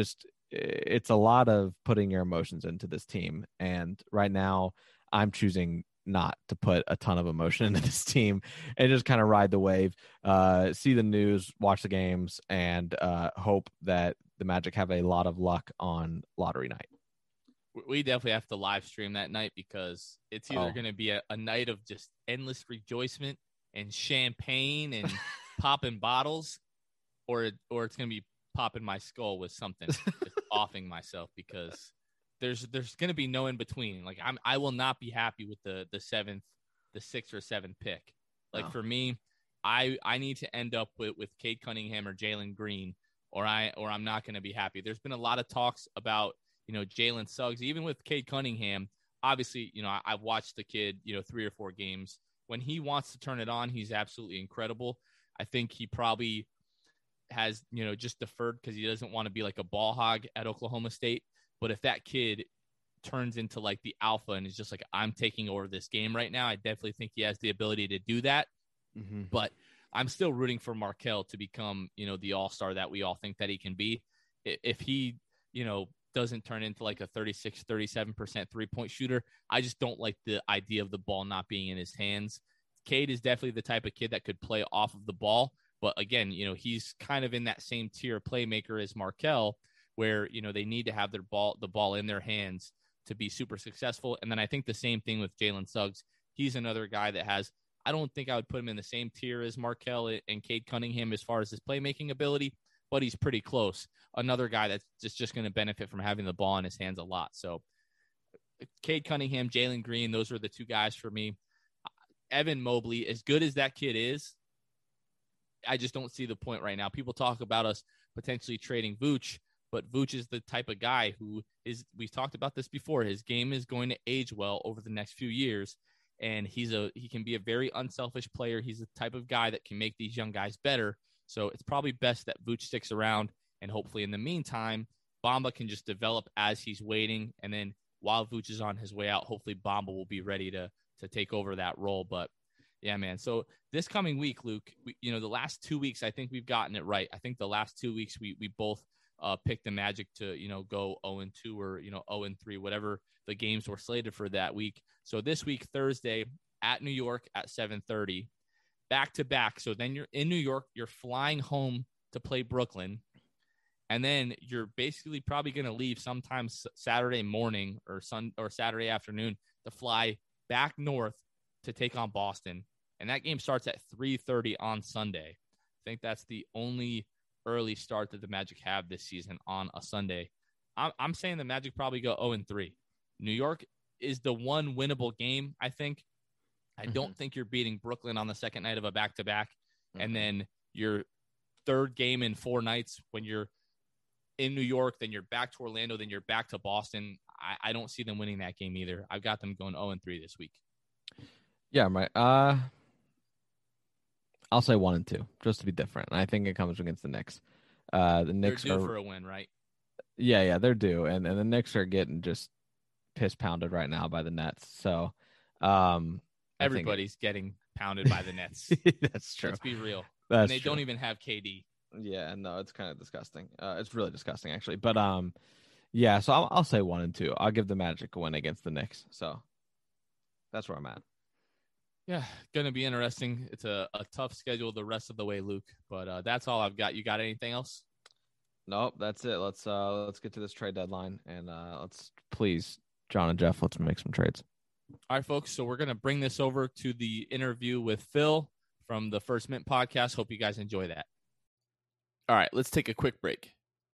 B: it's a lot of putting your emotions into this team. And right now I'm choosing not to put a ton of emotion into this team and just kind of ride the wave, uh, see the news, watch the games, and uh, hope that the Magic have a lot of luck on lottery night.
A: We definitely have to live stream that night because it's either
B: Oh.
A: going to be a, a night of just endless rejoicement and champagne and popping bottles, or or it's going to be popping my skull with something, just offing myself, because there's there's going to be no in between. Like I'm I will not be happy with the the seventh, the sixth or seventh pick. Like
B: Oh.
A: for me, I I need to end up with with Cade Cunningham or Jalen Green, or I or I'm not going to be happy. There's been a lot of talks about, you know, Jalen Suggs, even with Cade Cunningham. Obviously, you know, I, I've watched the kid, you know, three or four games. When he wants to turn it on, he's absolutely incredible. I think he probably has, you know, just deferred because he doesn't want to be like a ball hog at Oklahoma State. But if that kid turns into like the alpha and is just like, I'm taking over this game right now, I definitely think he has the ability to do that.
B: Mm-hmm.
A: But I'm still rooting for Markelle to become, you know, the all-star that we all think that he can be. If he, you know, doesn't turn into like a thirty-six, thirty-seven percent three-point shooter, I just don't like the idea of the ball not being in his hands. Cade is definitely the type of kid that could play off of the ball. But again, you know, he's kind of in that same tier playmaker as Markelle, where, you know, they need to have their ball, the ball in their hands to be super successful. And then I think the same thing with Jalen Suggs. He's another guy that has, I don't think I would put him in the same tier as Markelle and Cade Cunningham as far as his playmaking ability, but he's pretty close. Another guy that's just, just going to benefit from having the ball in his hands a lot. So Cade Cunningham, Jalen Green, those are the two guys for me. Evan Mobley, as good as that kid is, I just don't see the point right now. People talk about us potentially trading Vooch, but Vooch is the type of guy who is, we've talked about this before, his game is going to age well over the next few years. And he's a, he can be a very unselfish player. He's the type of guy that can make these young guys better. So it's probably best that Vooch sticks around. And hopefully in the meantime, Bamba can just develop as he's waiting. And then while Vooch is on his way out, hopefully Bamba will be ready to, to take over that role. But yeah, man. So this coming week, Luke, we, you know, the last two weeks, I think we've gotten it right. I think the last two weeks we, we both uh, picked the Magic to, you know, go oh and two or, you know, oh and three, whatever the games were slated for that week. So this week, Thursday at New York at seven thirty, back to back. So then you're in New York, you're flying home to play Brooklyn. And then you're basically probably going to leave sometime Saturday morning or sun or Saturday afternoon to fly back north to take on Boston. And that game starts at three thirty on Sunday. I think that's the only early start that the Magic have this season on a Sunday. I'm, I'm saying the Magic probably go oh and three. New York is the one winnable game, I think. I mm-hmm. don't think you're beating Brooklyn on the second night of a back-to-back. Mm-hmm. And then your third game in four nights when you're in New York, then you're back to Orlando, then you're back to Boston. I, I don't see them winning that game either. I've got them going oh and three this week.
B: Yeah, right. Uh, I'll say one and two, just to be different. And I think it comes against the Knicks. Uh, the Knicks
A: they're due
B: are
A: for a win, right?
B: Yeah, yeah, they're due, and and the Knicks are getting just piss pounded right now by the Nets. So, um,
A: everybody's it, getting pounded by the Nets.
B: That's true.
A: Let's be real.
B: That's
A: and they
B: true.
A: don't even have K D.
B: Yeah, no, it's kind of disgusting. Uh, it's really disgusting, actually. But um, yeah. So I'll, I'll say one and two. I'll give the Magic a win against the Knicks. So that's where I'm at.
A: Yeah, going to be interesting. It's a, a tough schedule the rest of the way, Luke. But uh, that's all I've got. You got anything else?
B: Nope, that's it. Let's uh, let's get to this trade deadline, and uh, let's please, John and Jeff, let's make some trades.
A: All right, folks. So we're going to bring this over to the interview with Phil from the First Mint podcast. Hope you guys enjoy that. All right, let's take a quick break.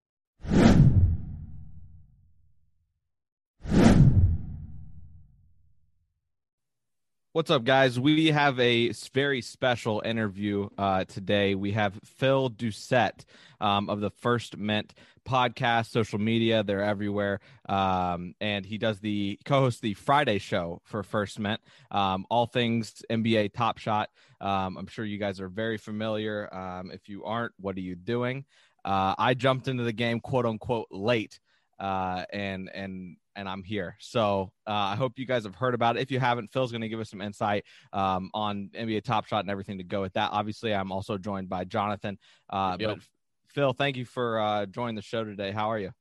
B: What's up, guys? We have a very special interview uh, today. We have Phil Doucette um, of the First Mint podcast, social media. They're everywhere. Um, and he does the co-host the Friday show for First Mint, um, all things N B A Top Shot. Um, I'm sure you guys are very familiar. Um, if you aren't, what are you doing? Uh, I jumped into the game, quote unquote, late. Uh, and, and, and I'm here. So uh, I hope you guys have heard about it. If you haven't, Phil's going to give us some insight um, on N B A Top Shot and everything to go with that. Obviously, I'm also joined by Jonathan. Uh,
A: yep.
B: But Phil, thank you for uh, joining the show today. How are you?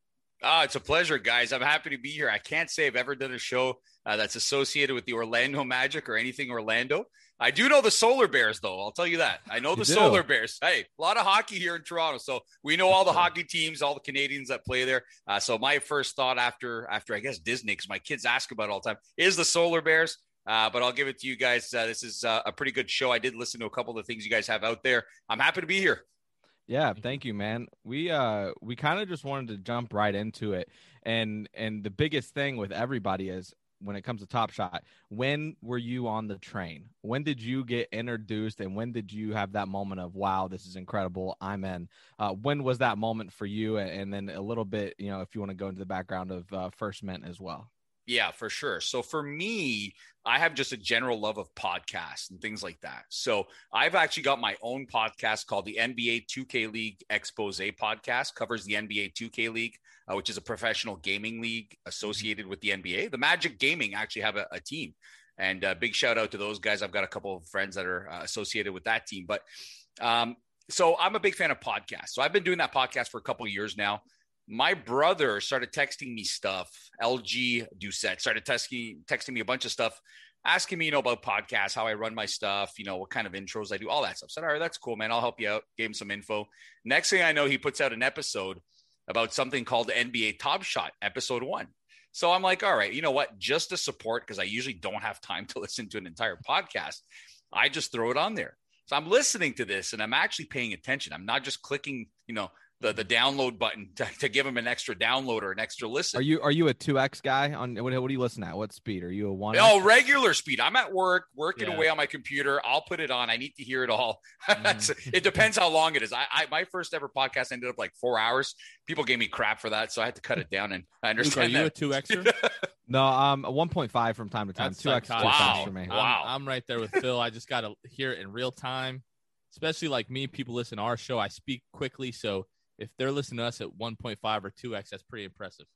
C: Oh, it's a pleasure, guys. I'm happy to be here. I can't say I've ever done a show uh, that's associated with the Orlando Magic or anything Orlando. I do know the Solar Bears, though. I'll tell you that. I know
B: You
C: the
B: do?
C: Solar Bears. Hey, a lot of hockey here in Toronto, so we know all the hockey teams, all the Canadians that play there. Uh, so my first thought after, after I guess Disney, because my kids ask about it all the time, is the Solar Bears. Uh, but I'll give it to you guys. Uh, this is uh, a pretty good show. I did listen to a couple of the things you guys have out there. I'm happy to be here.
B: Yeah, thank you, man. We uh we kind of just wanted to jump right into it. And and the biggest thing with everybody is when it comes to Top Shot, when were you on the train? When did you get introduced and when did you have that moment of, wow, this is incredible, I'm in? Uh, when was that moment for you? And then a little bit, you know, if you want to go into the background of uh, First Mint as well.
C: Yeah, for sure. So for me, I have just a general love of podcasts and things like that. So I've actually got my own podcast called the N B A two K League Expose podcast, covers the N B A two K League, uh, which is a professional gaming league associated with the N B A. The Magic Gaming actually have a, a team, and a big shout out to those guys. I've got a couple of friends that are uh, associated with that team. But um, so I'm a big fan of podcasts. So I've been doing that podcast for a couple of years now. My brother started texting me stuff. L G Doucette started texting, texting me a bunch of stuff, asking me, you know, about podcasts, how I run my stuff, you know, what kind of intros I do, all that stuff. I said, all right, that's cool, man. I'll help you out. Gave him some info. Next thing I know, he puts out an episode about something called N B A Top Shot, episode one. So I'm like, all right, you know what? Just to support, because I usually don't have time to listen to an entire podcast, I just throw it on there. So I'm listening to this and I'm actually paying attention. I'm not just clicking, you know, the the download button to, to give him an extra download or an extra listen.
B: Are you are you a two X guy? On what, what do you listen at? What speed? Are you a one?
C: Oh, regular speed. I'm at work, working
A: Yeah.
C: away on my computer. I'll put it on. I need to hear it all.
A: Mhm.
C: It depends how long it is. I, I my first ever podcast ended up like four hours. People gave me crap for that, so I had to cut it down. And I
A: Luke, are
C: understand
A: you a
C: that.
A: two Xer?
B: No, um, a one point five from time to time.
A: That's
B: Two X, too
A: psychotic.
B: fast
C: Wow.
B: for me.
C: Wow.
A: I'm, I'm right there with Phil. I just got to hear it in real time, especially like me. People listen to our show. I speak quickly, so if they're listening to us at one point five or two X, that's pretty impressive.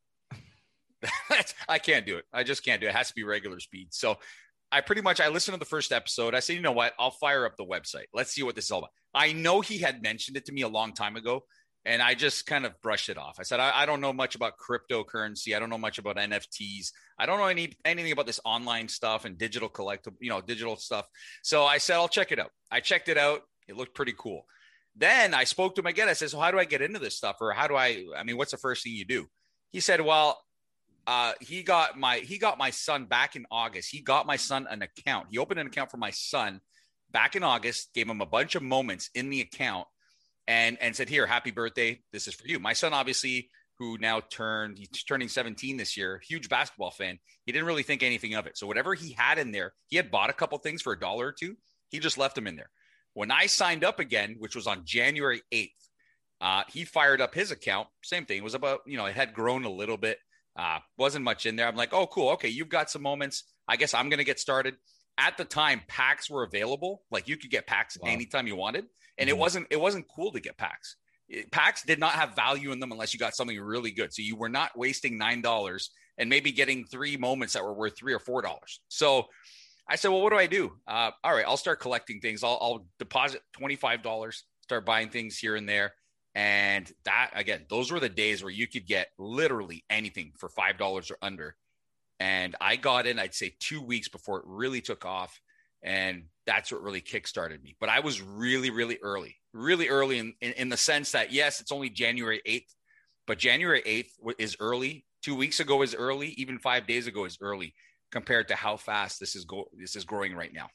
C: I can't do it. I just can't do it. It has to be regular speed. So I pretty much, I listened to the first episode. I said, you know what? I'll fire up the website. Let's see what this is all about. I know he had mentioned it to me a long time ago, and I just kind of brushed it off. I said, I, I don't know much about cryptocurrency. I don't know much about N F Ts. I don't know any anything about this online stuff and digital collectible, you know, digital stuff. So I said, I'll check it out. I checked it out. It looked pretty cool. Then I spoke to him again. I said, so how do I get into this stuff? Or how do I, I mean, what's the first thing you do? He said, well, uh, he got my, he got my son back in August. He got my son an account. He opened an account for my son back in August, gave him a bunch of moments in the account and, and said, here, happy birthday. This is for you. My son, obviously, who now turned, he's turning seventeen this year, huge basketball fan. He didn't really think anything of it. So whatever he had in there, he had bought a couple things for a dollar or two. He just left them in there. When I signed up again, which was on January eighth, uh, he fired up his account. Same thing. It was about, you know, it had grown a little bit. Uh, wasn't much in there. I'm like, oh, cool. Okay, you've got some moments. I guess I'm going to get started. At the time, packs were available. Like you could get packs
B: Wow.
C: anytime you wanted. And
B: Mhm.
C: it wasn't it wasn't cool to get packs. It- packs did not have value in them unless you got something really good. So you were not wasting nine dollars and maybe getting three moments that were worth three or four dollars. So I said, well, what do I do? Uh, all right, I'll start collecting things. I'll, I'll deposit twenty-five dollars, start buying things here and there. And that, again, those were the days where you could get literally anything for five dollars or under. And I got in, I'd say two weeks before it really took off. And that's what really kickstarted me. But I was really, really early, really early in, in, in the sense that, yes, it's only January eighth, but January eighth is early. Two weeks ago is early. Even five days ago is early compared to how fast this is go this is growing right now.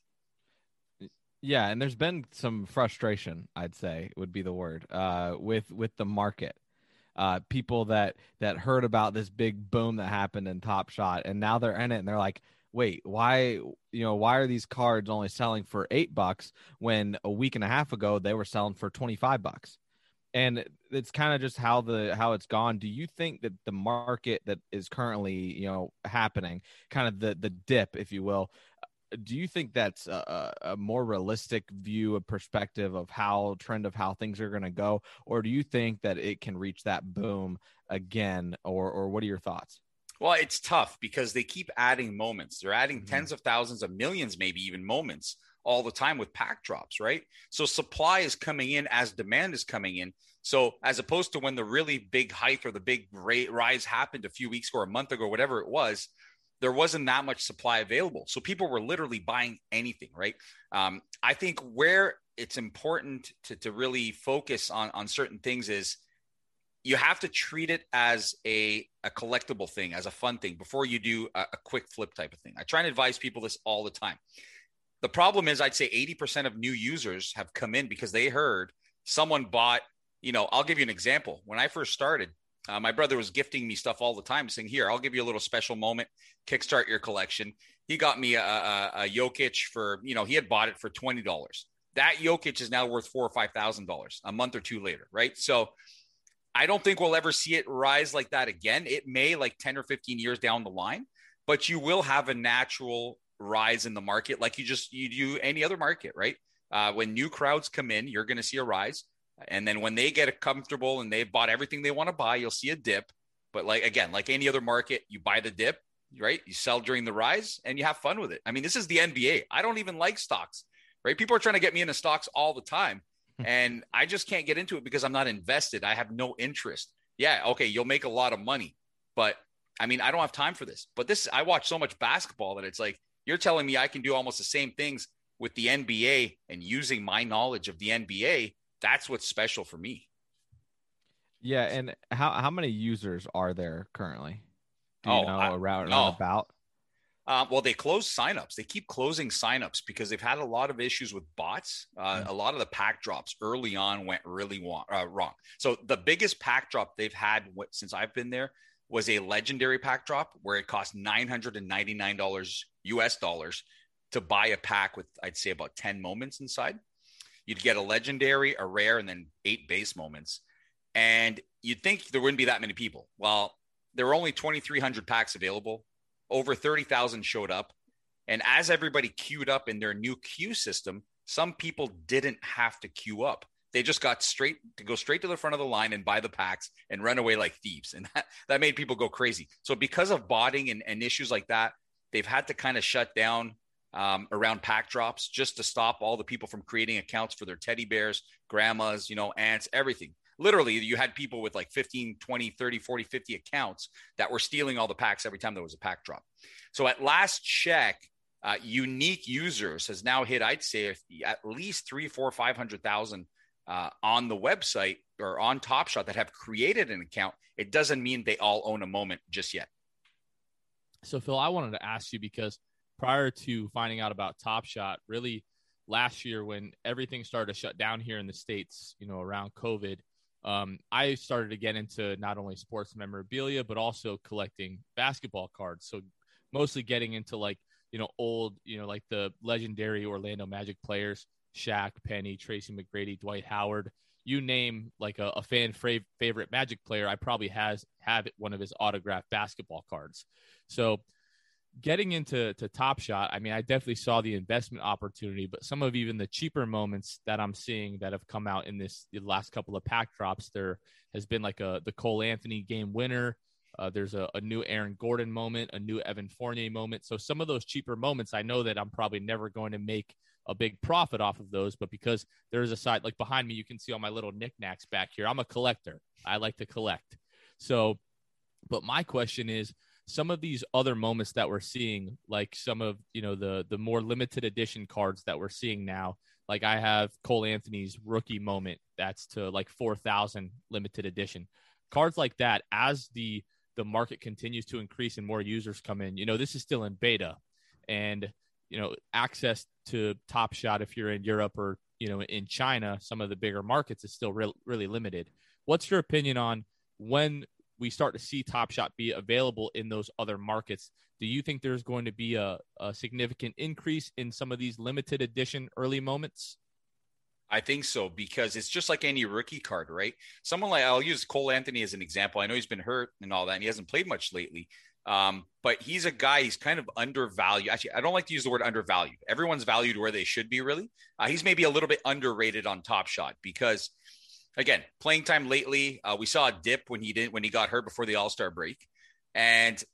B: Yeah, and there's been some frustration, I'd say would be the word, uh, with with the market. Uh, people that that heard about this big boom that happened in Top Shot, and now they're in it, and they're like, "Wait, why? You know, why are these cards only selling for eight bucks when a week and a half ago they were selling for twenty five bucks?" And it's kind of just how the how it's gone. Do you think that the market that is currently, you know, happening, kind of the the dip, if you will, do you think that's a, a more realistic view, a perspective of how trend of how things are going to go, or do you think that it can reach that boom again, or or what are your thoughts?
C: Well, it's tough because they keep adding moments. They're adding
B: Mhm.
C: tens of thousands of millions, maybe even moments all the time with pack drops, right? So supply is coming in as demand is coming in. So as opposed to when the really big hike or the big rise happened a few weeks ago or a month ago, whatever it was, there wasn't that much supply available. So people were literally buying anything, right? Um, I think where it's important to, to really focus on, on certain things is you have to treat it as a, a collectible thing, as a fun thing before you do a, a quick flip type of thing. I try and advise people this all the time. The problem is I'd say eighty percent of new users have come in because they heard someone bought, you know, I'll give you an example. When I first started, uh, my brother was gifting me stuff all the time saying, here, I'll give you a little special moment, kickstart your collection. He got me a, a, a Jokic for, you know, he had bought it for twenty dollars. That Jokic is now worth four or five thousand dollars a month or two later, right? So I don't think we'll ever see it rise like that again. It may like ten or fifteen years down the line, but you will have a natural rise in the market like you just you do any other market, right? Uh, when new crowds come in, you're going to see a rise. And then when they get comfortable and they've bought everything they want to buy, you'll see a dip. But like, again, like any other market, you buy the dip, right? You sell during the rise and you have fun with it. I mean, this is the N B A. I don't even like stocks, right? People are trying to get me into stocks all the time. And I just can't get into it because I'm not invested. I have no interest. Yeah. Okay. You'll make a lot of money, but I mean, I don't have time for this, but this, I watch so much basketball that it's like, you're telling me I can do almost the same things with the N B A and using my knowledge of the N B A. That's what's special for me.
B: Yeah. And how, how many users are there currently? Do you
C: oh,
B: know
C: I,
B: around,
C: no.
B: around about?
C: Uh, well, they close signups. They keep closing signups because they've had a lot of issues with bots. Uh, mm-hmm. A lot of the pack drops early on went really wa- uh, wrong. So the biggest pack drop they've had w- since I've been there was a legendary pack drop where it cost nine hundred ninety-nine dollars U S dollars to buy a pack with, I'd say, about ten moments inside. You'd get a legendary, a rare, and then eight base moments. And you'd think there wouldn't be that many people. Well, there were only twenty-three hundred packs available. Over thirty thousand showed up. And as everybody queued up in their new queue system, some people didn't have to queue up. They just got straight to go straight to the front of the line and buy the packs and run away like thieves. And that, that made people go crazy. So because of botting and, and issues like that, they've had to kind of shut down um, around pack drops just to stop all the people from creating accounts for their teddy bears, grandmas, you know, aunts, everything. Literally, you had people with like fifteen, twenty, thirty, forty, fifty accounts that were stealing all the packs every time there was a pack drop. So at last check, uh, unique users has now hit, I'd say, at least three, four, five hundred thousand uh, on the website or on Top Shot that have created an account. It doesn't mean they all own a moment just yet.
A: So, Phil, I wanted to ask you because prior to finding out about Top Shot, really last year when everything started to shut down here in the States, you know, around COVID, Um, I started to get into not only sports memorabilia, but also collecting basketball cards. So mostly getting into like, you know, old, you know, like the legendary Orlando Magic players, Shaq, Penny, Tracy McGrady, Dwight Howard, you name like a, a fan fra- favorite Magic player, I probably has have one of his autographed basketball cards. So getting into to Top Shot, I mean, I definitely saw the investment opportunity, but some of even the cheaper moments that I'm seeing that have come out in this the last couple of pack drops, there has been like a the Cole Anthony game winner. Uh, there's a, a new Aaron Gordon moment, a new Evan Fournier moment. So some of those cheaper moments, I know that I'm probably never going to make a big profit off of those, but because there's a side like behind me, you can see all my little knickknacks back here. I'm a collector. I like to collect. So, but my question is, some of these other moments that we're seeing, like some of, you know, the, the more limited edition cards that we're seeing now, like I have Cole Anthony's rookie moment. That's to like four thousand limited edition cards like that. As the, the market continues to increase and more users come in, you know, this is still in beta, and, you know, access to Top Shot, if you're in Europe or, you know, in China, some of the bigger markets is still re- really limited. What's your opinion on when we start to see Top Shot be available in those other markets? Do you think there's going to be a, a significant increase in some of these limited edition early moments?
C: I think so, because it's just like any rookie card, right? Someone like, I'll use Cole Anthony as an example. I know he's been hurt and all that, and he hasn't played much lately. Um, but he's a guy, he's kind of undervalued. Actually, I don't like to use the word undervalued. Everyone's valued where they should be, really. Uh, he's maybe a little bit underrated on Top Shot because, again, playing time lately, uh, we saw a dip when he didn't, when he got hurt before the All-Star break. And,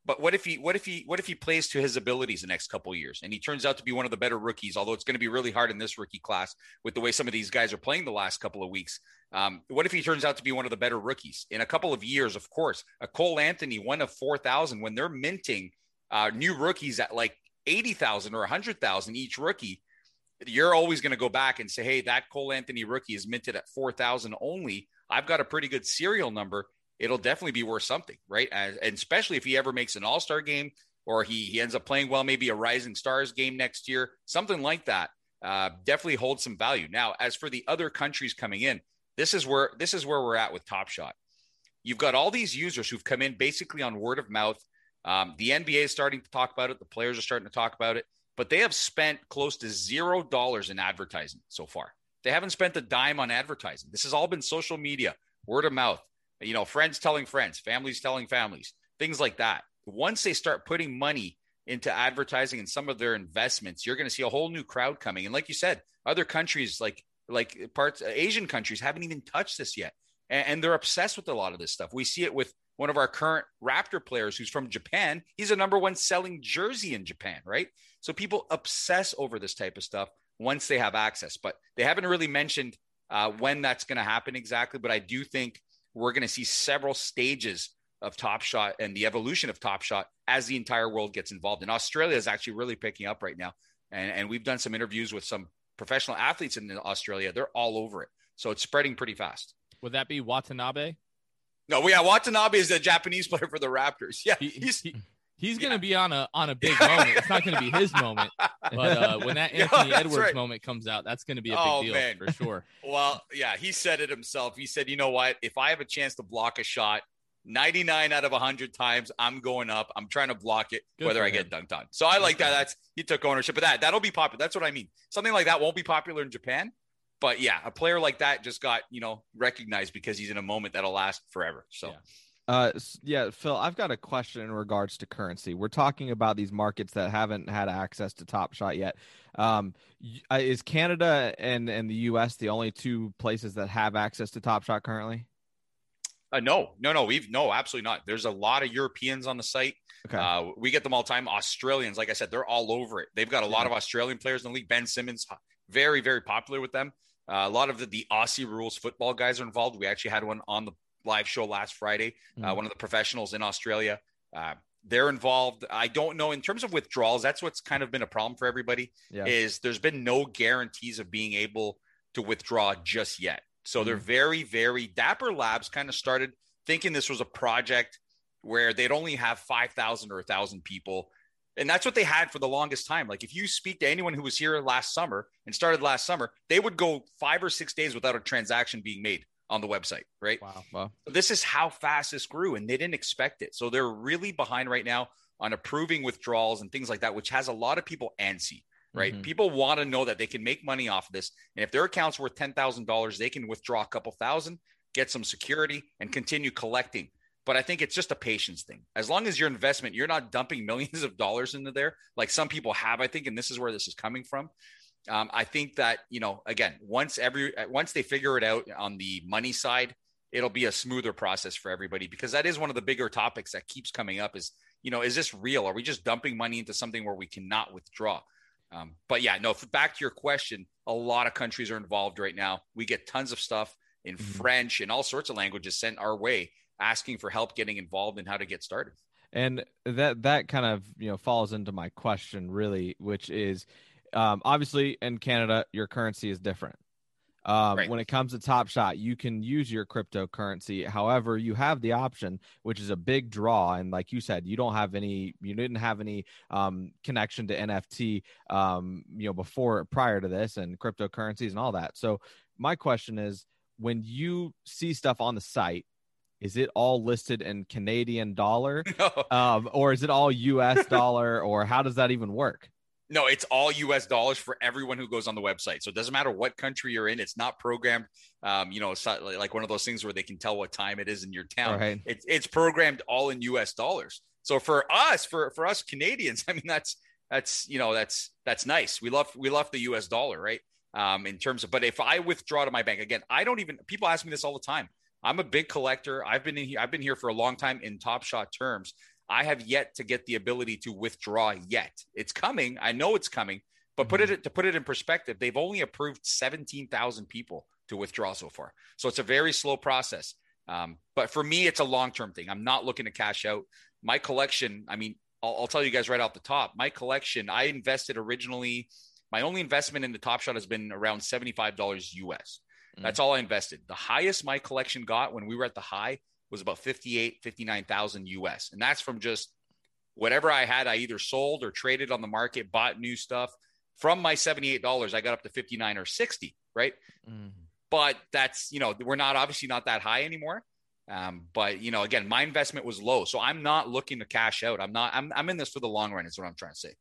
C: But what if he, what if he, what if he plays to his abilities the next couple of years and he turns out to be one of the better rookies, although it's going to be really hard in this rookie class with the way some of these guys are playing the last couple of weeks. Um, what if he turns out to be one of the better rookies in a couple of years? Of course, a Cole Anthony, one of four thousand, when they're minting uh, new rookies at like eighty thousand or a hundred thousand each rookie, you're always going to go back and say, hey, that Cole Anthony rookie is minted at four thousand only. I've got a pretty good serial number. It'll definitely be worth something, right? And, and especially if he ever makes an all-star game or he, he ends up playing well, maybe a Rising Stars game next year, something like that, uh, definitely holds some value. Now, as for the other countries coming in, this is where this is where we're at with Top Shot. You've got all these users who've come in basically on word of mouth. Um, the N B A is starting to talk about it. The players are starting to talk about it, but they have spent close to zero dollars in advertising so far. They haven't spent a dime on advertising. This has all been social media, word of mouth. You know, friends telling friends, families telling families, things like that. Once they start putting money into advertising and some of their investments, you're going to see a whole new crowd coming. And like you said, other countries like like parts Asian countries haven't even touched this yet. And, and they're obsessed with a lot of this stuff. We see it with one of our current Raptor players who's from Japan. He's a number one selling jersey in Japan, right? So people obsess over this type of stuff once they have access. But they haven't really mentioned uh, when that's going to happen exactly. But I do think we're going to see several stages of Top Shot and the evolution of Top Shot as the entire world gets involved. And Australia is actually really picking up right now. And, and we've done some interviews with some professional athletes in Australia. They're all over it. So it's spreading pretty fast.
A: Would that be Watanabe?
C: No, yeah, Watanabe is the Japanese player for the Raptors. Yeah,
A: he,
C: he's
A: he, he's going to
C: yeah.
A: be on a on a big moment. It's not going to be his moment, but uh, when that Anthony
C: yeah,
A: Edwards
C: right.
A: moment comes out, that's going to be a big
C: oh,
A: deal
C: man.
A: for sure.
C: Well, yeah, he said it himself. He said, you know what? If I have a chance to block a shot ninety-nine out of one hundred times, I'm going up. I'm trying to block it,
A: Good
C: whether I
A: him.
C: get dunked on. So I like that. That's he took ownership of that. That'll be popular. That's what I mean. Something like that won't be popular in Japan. But yeah, a player like that just got, you know, recognized because he's in a moment that'll last forever. So.
A: Yeah.
B: Uh, yeah, Phil, I've got a question in regards to currency. We're talking about these markets that haven't had access to Top Shot yet. Um, is Canada and, and the U S the only two places that have access to Top Shot currently?
C: Uh, no, no, no, we've no, absolutely not. There's a lot of Europeans on the site.
B: Okay.
C: Uh, we get them all the time. Australians, like I said, they're all over it. They've got a lot
B: Yeah.
C: of Australian players in the league. Ben Simmons, very, very popular with them. Uh, a lot of the, the Aussie rules football guys are involved. We actually had one on the live show last Friday. Uh,
B: Mhm.
C: one of the professionals in Australia, uh, they're involved. I don't know in terms of withdrawals. That's what's kind of been a problem for everybody
B: Yeah.
C: is there's been no guarantees of being able to withdraw just yet. So they're
B: Mhm.
C: very, very Dapper Labs kind of started thinking this was a project where they'd only have five thousand or a thousand people. And that's what they had for the longest time. Like if you speak to anyone who was here last summer and started last summer, they would go five or six days without a transaction being made on the website, right?
A: Wow.
B: Wow.
C: This is how fast this grew, and they didn't expect it. So they're really behind right now on approving withdrawals and things like that, which has a lot of people antsy, right?
B: Mhm.
C: People want to know that they can make money off of this. And if their account's worth ten thousand dollars, they can withdraw a couple thousand, get some security, and continue collecting. But I think it's just a patience thing. As long as your investment, you're not dumping millions of dollars into there, like some people have, I think, and this is where this is coming from. Um, I think that, you know, again, once every once they figure it out on the money side, it'll be a smoother process for everybody, because that is one of the bigger topics that keeps coming up is, you know, is this real? Are we just dumping money into something where we cannot withdraw? Um, but yeah, no, back to your question, a lot of countries are involved right now. We get tons of stuff in
B: Mhm.
C: French and all sorts of languages sent our way, asking for help getting involved and how to get started.
B: And that that kind of, you know, falls into my question really, which is um, obviously in Canada, your currency is different. Um,
C: Right.
B: When it comes to Top Shot, you can use your cryptocurrency. However, you have the option, which is a big draw. And like you said, you don't have any, you didn't have any um, connection to N F T, um, you know, before, prior to this and cryptocurrencies and all that. So my question is, when you see stuff on the site, is it all listed in Canadian dollar,
C: No.
B: um, or is it all U S dollar, or how does that even work?
C: No, it's all U S dollars for everyone who goes on the website. So it doesn't matter what country you're in. It's not programmed, um, you know, it's not like one of those things where they can tell what time it is in your town.
B: Right.
C: It's it's programmed all in U S dollars. So for us, for for us Canadians, I mean, that's that's you know that's that's nice. We love we love the U S dollar, right? Um, in terms of, but if I withdraw to my bank again, I don't even. People ask me this all the time. I'm a big collector. I've been in here. I've been here for a long time in Top Shot terms. I have yet to get the ability to withdraw yet. It's coming. I know it's coming, but put it to put it in perspective, they've only approved seventeen thousand people to withdraw so far. So it's a very slow process. Um, but for me, it's a long-term thing. I'm not looking to cash out. My collection, I mean, I'll, I'll tell you guys right off the top, my collection, I invested originally, my only investment in the Top Shot has been around seventy-five dollars U S. Mm. That's all I invested. The highest my collection got when we were at the high was about fifty-eight, fifty-nine thousand U S. And that's from just whatever I had, I either sold or traded on the market, bought new stuff. From my seventy-eight dollars, I got up to fifty-nine or sixty, right? Mm. But that's, you know, we're not obviously not that high anymore. Um, but, you know, again, my investment was low. So I'm not looking to cash out. I'm not, I'm, I'm in this for the long run is what I'm trying to say.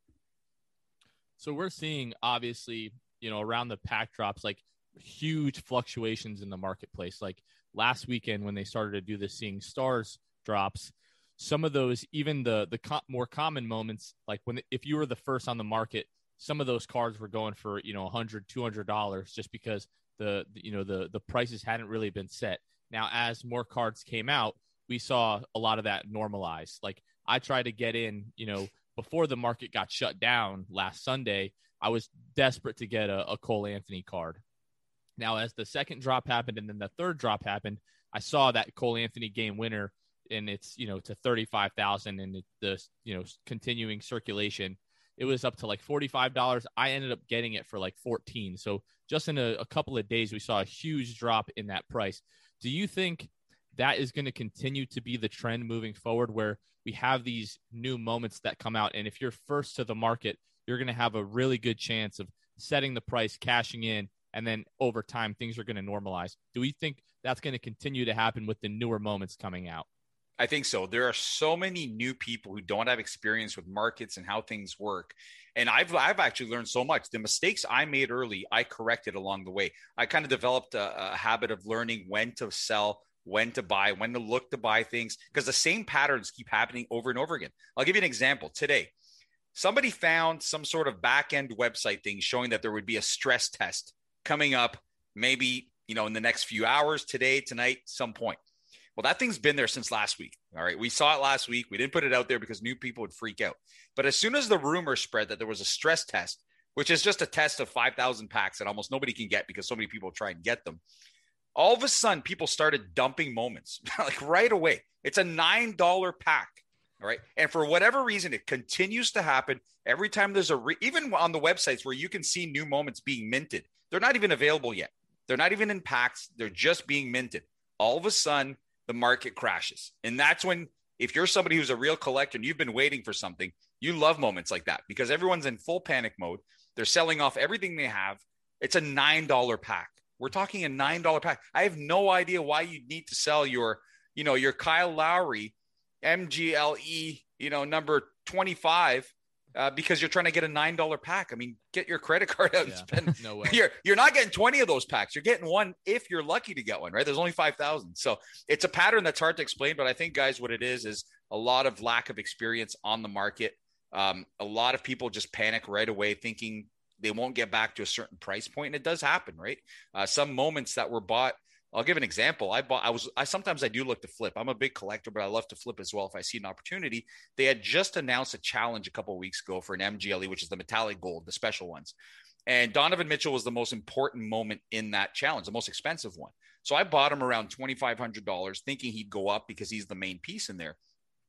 A: So we're seeing, obviously, you know, around the pack drops, like huge fluctuations in the marketplace. Like last weekend when they started to do the Seeing Stars drops, some of those, even the the co- more common moments, like when if you were the first on the market, some of those cards were going for, you know, one hundred dollars, two hundred dollars just because the, you know, the, the prices hadn't really been set. Now, as more cards came out, we saw a lot of that normalize. Like I tried to get in, you know, before the market got shut down last Sunday, I was desperate to get a, a Cole Anthony card. Now, as the second drop happened and then the third drop happened, I saw that Cole Anthony game winner and it's, you know, to thirty-five thousand and it, the, you know, continuing circulation. It was up to like forty-five dollars. I ended up getting it for like fourteen. So just in a, a couple of days, we saw a huge drop in that price. Do you think that is going to continue to be the trend moving forward where we have these new moments that come out? And if you're first to the market, you're going to have a really good chance of setting the price, cashing in, and then over time, things are going to normalize. Do we think that's going to continue to happen with the newer moments coming out?
C: I think so. There are so many new people who don't have experience with markets and how things work. And I've I've actually learned so much. The mistakes I made early, I corrected along the way. I kind of developed a, a habit of learning when to sell, when to buy, when to look to buy things, because the same patterns keep happening over and over again. I'll give you an example. Today, somebody found some sort of back-end website thing showing that there would be a stress test coming up maybe, you know, in the next few hours, today, tonight, some point. Well, that thing's been there since last week. All right. We saw it last week. We didn't put it out there because new people would freak out. But as soon as the rumor spread that there was a stress test, which is just a test of five thousand packs that almost nobody can get because so many people try and get them, all of a sudden people started dumping moments like right away. It's a nine dollar pack. All right. And for whatever reason, it continues to happen every time there's a, re- even on the websites where you can see new moments being minted, they're not even available yet. They're not even in packs. They're just being minted. All of a sudden, the market crashes. And that's when, if you're somebody who's a real collector and you've been waiting for something, you love moments like that because everyone's in full panic mode. They're selling off everything they have. It's a nine dollar pack. We're talking a nine dollar pack. I have no idea why you need to sell your, you know, your Kyle Lowry M G L E, you know, number twenty-five, uh, because you're trying to get a nine dollar pack. I mean, get your credit card out
A: yeah,
C: and spend.
A: No way.
C: You're, you're not getting twenty of those packs. You're getting one if you're lucky to get one, right? There's only five thousand. So it's a pattern that's hard to explain, but I think, guys, what it is, is a lot of lack of experience on the market. Um, a lot of people just panic right away thinking they won't get back to a certain price point. And it does happen, right? Uh, some moments that were bought, I'll give an example. I bought, I was, I sometimes I do look to flip. I'm a big collector, but I love to flip as well if I see an opportunity. They had just announced a challenge a couple of weeks ago for an M G L E, which is the metallic gold, the special ones. And Donovan Mitchell was the most important moment in that challenge, the most expensive one. So I bought him around twenty-five hundred dollars thinking he'd go up because he's the main piece in there.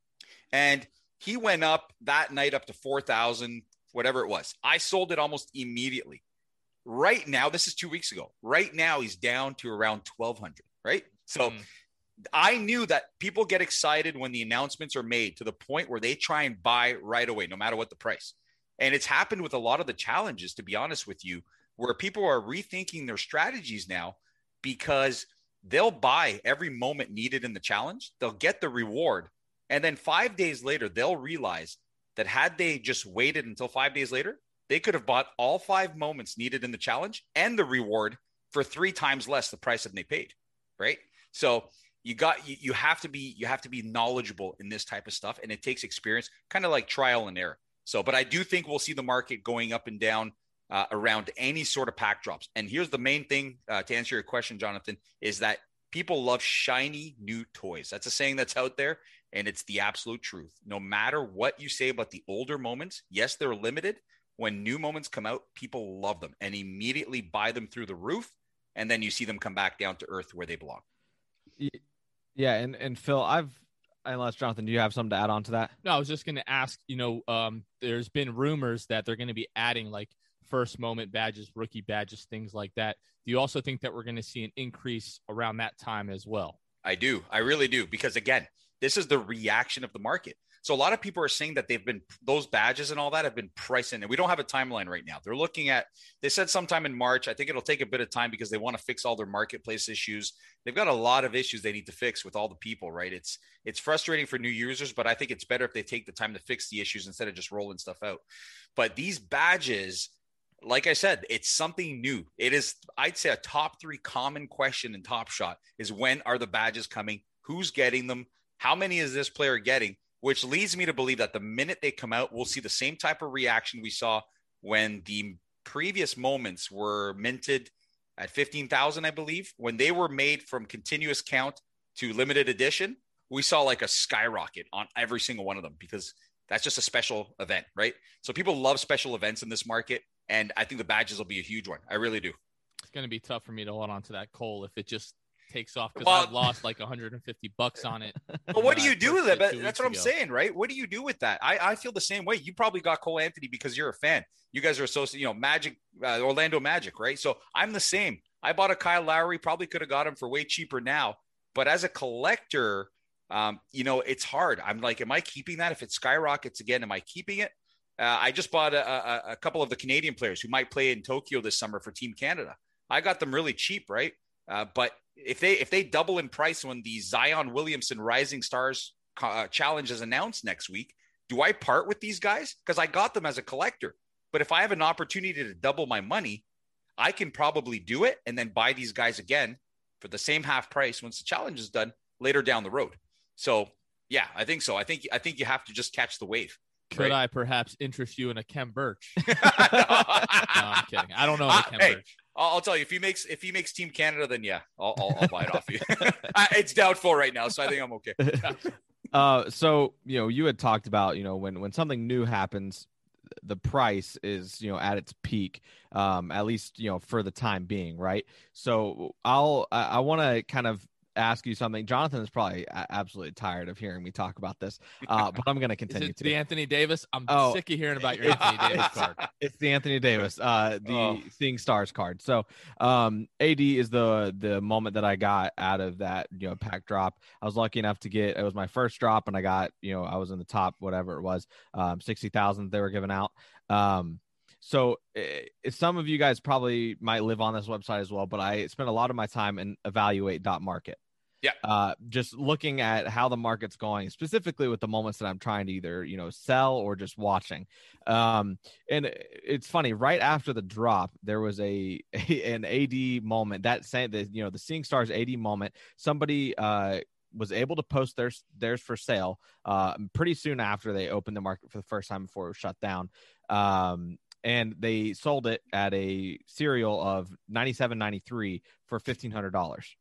C: And he went up that night up to four thousand, whatever it was. I sold it almost immediately. Right now, this is two weeks ago. Right now, he's down to around twelve hundred, right? So mm. I knew that people get excited when the announcements are made to the point where they try and buy right away, no matter what the price. And it's happened with a lot of the challenges, to be honest with you, where people are rethinking their strategies now because they'll buy every moment needed in the challenge. They'll get the reward. And then five days later, they'll realize that had they just waited until five days later, they could have bought all five moments needed in the challenge and the reward for three times less the price that they paid, right? So you got you, you have to be you have to be knowledgeable in this type of stuff, and it takes experience, kind of like trial and error. So, but I do think we'll see the market going up and down uh, around any sort of pack drops. And here's the main thing uh, to answer your question, Jonathan, is that people love shiny new toys. That's a saying that's out there. and it's the absolute truth. No matter what you say about the older moments, yes, they're limited. When new moments come out, people love them and immediately buy them through the roof. And then you see them come back down to earth where they belong.
B: Yeah. And, and Phil, I've, unless Jonathan, do you have something to add on to that?
A: No, I was just going to ask, you know, um, there's been rumors that they're going to be adding like first moment badges, rookie badges, things like that. Do you also think that we're going to see an increase around that time as well?
C: I do. I really do. Because again, this is the reaction of the market. So a lot of people are saying that they've been, those badges and all that have been priced in, and we don't have a timeline right now. They're looking at, they said sometime in March. I think it'll take a bit of time because they want to fix all their marketplace issues. They've got a lot of issues they need to fix with all the people, right? It's, it's frustrating for new users, but I think it's better if they take the time to fix the issues instead of just rolling stuff out. But these badges, like I said, it's something new. It is, I'd say a top three common question in Top Shot is when are the badges coming? Who's getting them? How many is this player getting? Which leads me to believe that the minute they come out, we'll see the same type of reaction we saw when the previous moments were minted at fifteen thousand, I believe. When they were made from continuous count to limited edition, we saw like a skyrocket on every single one of them because that's just a special event, right? So people love special events in this market, and I think the badges will be a huge one. I really do.
A: It's going to be tough for me to hold on to that Cole if it just takes off because
C: well,
A: I've lost like one hundred fifty bucks on it.
C: But what do you do with it? But that's what I'm
A: ago.
C: saying, right? What do you do with that? I, I feel the same way. You probably got Cole Anthony because you're a fan. You guys are associated, you know, Magic, uh, Orlando Magic, right? So I'm the same. I bought a Kyle Lowry, probably could have got him for way cheaper now. But as a collector, um, you know, it's hard. I'm like, am I keeping that? If it skyrockets again, am I keeping it? Uh, I just bought a, a, a couple of the Canadian players who might play in Tokyo this summer for Team Canada. I got them really cheap, right? Uh, but if they if they double in price when the Zion Williamson Rising Stars uh, Challenge is announced next week, do I part with these guys? Because I got them as a collector. But if I have an opportunity to double my money, I can probably do it and then buy these guys again for the same half price once the challenge is done later down the road. So yeah, I think so. I think I think you have to just catch the wave.
A: Could
C: right?
A: I perhaps interest you in a Kem Birch? no, I'm kidding. I don't know uh, Kem
C: hey,
A: Birch.
C: I'll tell you, if he makes if he makes Team Canada, then yeah, I'll I'll, I'll buy it off you. It's doubtful right now, so I think I'm okay.
B: uh, so you know, you had talked about you know when when something new happens, the price is you know at its peak, um, at least you know for the time being, right? So I'll I, I want to kind of ask you something. Jonathan is probably absolutely tired of hearing me talk about this, uh, but I'm going to continue.
A: Is it
B: to.
A: the Anthony Davis? I'm
B: oh,
A: sick of hearing about your Anthony Davis card.
B: It's the Anthony Davis, uh, the
C: oh.
B: Seeing Stars card. So um, A D is the the moment that I got out of that you know pack drop. I was lucky enough to get, it was my first drop, and I got, you know I was in the top, whatever it was, um, sixty thousand they were giving out. Um, So uh, some of you guys probably might live on this website as well, but I spent a lot of my time in evaluate dot market.
C: Yeah.
B: Uh, just looking at how the market's going, specifically with the moments that I'm trying to either, you know, sell or just watching. Um, and it's funny, right after the drop, there was a, a an A D moment that saying that, you know, the Seeing Stars A D moment, somebody, uh, was able to post theirs theirs for sale uh, pretty soon after they opened the market for the first time before it was shut down. Um, and they sold it at a serial of ninety-seven ninety-three for fifteen hundred dollars.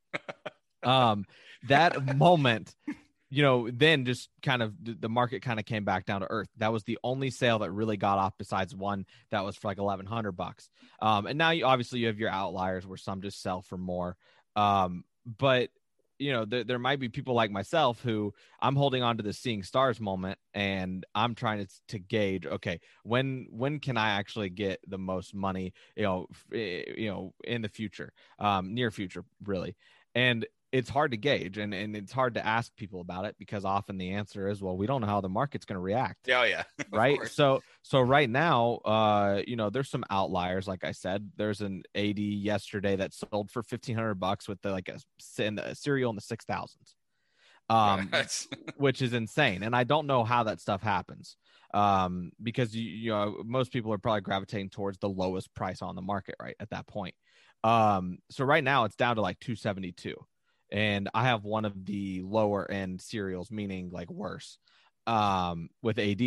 B: um, that moment, you know, then just kind of the market kind of came back down to earth. That was the only sale that really got off, besides one that was for like eleven hundred bucks. Um, and now you obviously you have your outliers where some just sell for more. Um, but you know, there, there might be people like myself who I'm holding on to the Seeing Stars moment, and I'm trying to, to gauge, okay, when, when can I actually get the most money, you know, f- you know, in the future, um, near future, really. And it's hard to gauge, and, and it's hard to ask people about it, because often the answer is, well, we don't know how the market's going to react.
C: Yeah, yeah.
B: Right. So, so right now, uh, you know, there's some outliers. Like I said, there's an A D yesterday that sold for fifteen hundred bucks with the, like a, a cereal in the six thousands, um, which is insane. And I don't know how that stuff happens, um, because, you, you know, most people are probably gravitating towards the lowest price on the market right at that point. Um, so right now it's down to like two seventy-two. And I have one of the lower end cereals, meaning like worse, um, with A D.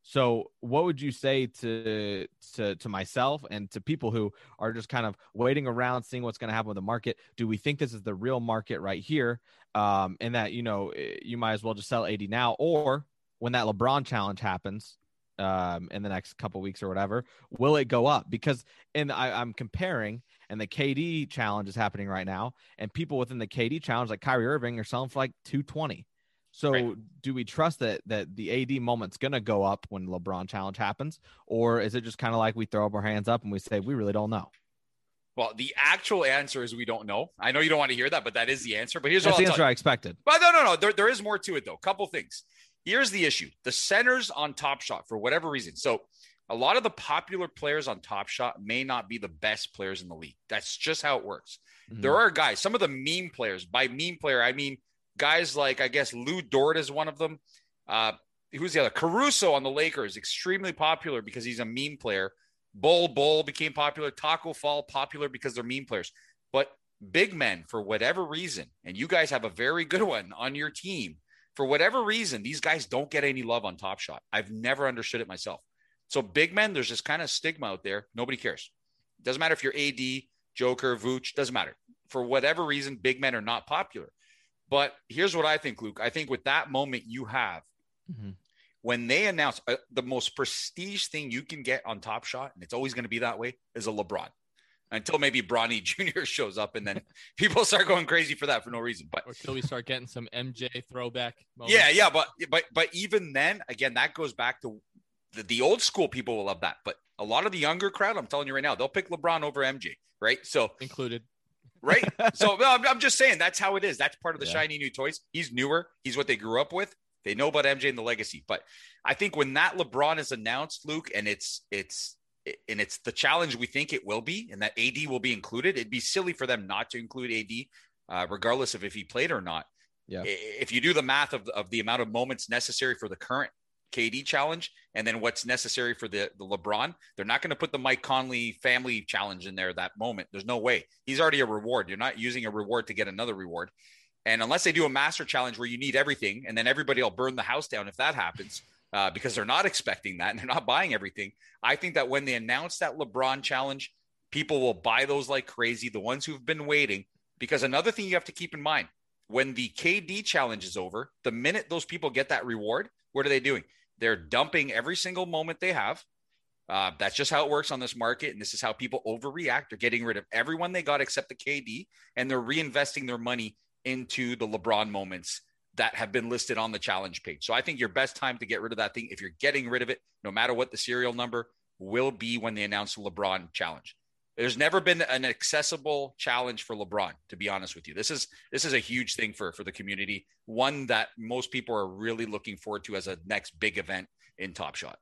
B: So what would you say to, to, to myself and to people who are just kind of waiting around, seeing what's going to happen with the market? Do we think this is the real market right here? Um, and that, you know, you might as well just sell A D now, or when that LeBron challenge happens, um, in the next couple weeks or whatever, will it go up? Because, and I, I'm comparing, and the K D challenge is happening right now, and people within the K D challenge, like Kyrie Irving, are selling for like two twenty. So right. do we trust that that the A D moment's going to go up when LeBron challenge happens? Or is it just kind of like we throw up our hands up and we say, we really don't know?
C: Well, the actual answer is we don't know. I know you don't want to hear that, but that is the answer. But here's
B: That's
C: what
B: the
C: I'll
B: answer
C: tell
B: I
C: you.
B: expected.
C: But no, no, no. There, there is more to it, though. Couple things. Here's the issue. The centers on Top Shot, for whatever reason. So a lot of the popular players on Top Shot may not be the best players in the league. That's just how it works. Mm-hmm. There are guys, some of the meme players, by meme player, I mean guys like, I guess, Lou Dort is one of them. Uh, who's the other? Caruso on the Lakers, extremely popular because he's a meme player. Bull Bull became popular. Taco Fall popular because they're meme players. But big men, for whatever reason, and you guys have a very good one on your team, for whatever reason, these guys don't get any love on Top Shot. I've never understood it myself. So big men, there's this kind of stigma out there. Nobody cares. Doesn't matter if you're A D, Joker, Vooch, doesn't matter. For whatever reason, big men are not popular. But here's what I think, Luke. I think with that moment you have, mm-hmm. when they announce uh, the most prestige thing you can get on Top Shot, and it's always going to be that way, is a LeBron. Until maybe Bronny Junior shows up, and then people start going crazy for that for no reason. But
A: until we start getting some M J throwback moments.
C: Yeah, yeah, but but but even then, again, that goes back to the, the old school people will love that. But a lot of the younger crowd, I'm telling you right now, they'll pick LeBron over M J, right? So
A: included.
C: Right. So no, I'm, I'm just saying that's how it is. That's part of the
B: yeah.
C: shiny new toys. He's newer. He's what they grew up with. They know about M J and the legacy. But I think when that LeBron is announced, Luke, and it's it's and it's the challenge we think it will be, and that A D will be included, it'd be silly for them not to include A D, uh, regardless of if he played or not.
B: Yeah.
C: If you do the math of, of the amount of moments necessary for the current K D challenge and then what's necessary for the, the LeBron, they're not going to put the Mike Conley family challenge in there that moment. There's no way. He's already a reward. You're not using a reward to get another reward. And unless they do a master challenge where you need everything and then everybody will burn the house down if that happens, uh, because they're not expecting that and they're not buying everything. I think that when they announce that LeBron challenge, people will buy those like crazy, the ones who've been waiting. Because another thing you have to keep in mind, when the K D challenge is over, the minute those people get that reward, what are they doing? They're dumping every single moment they have. Uh, that's just how it works on this market. And this is how people overreact. They're getting rid of everyone they got except the K D, and they're reinvesting their money into the LeBron moments that have been listed on the challenge page. So I think your best time to get rid of that thing, if you're getting rid of it, no matter what the serial number, will be when they announce the LeBron challenge. There's never been an accessible challenge for LeBron, to be honest with you. This is this is a huge thing for, for the community, one that most people are really looking forward to as a next big event in Top Shot.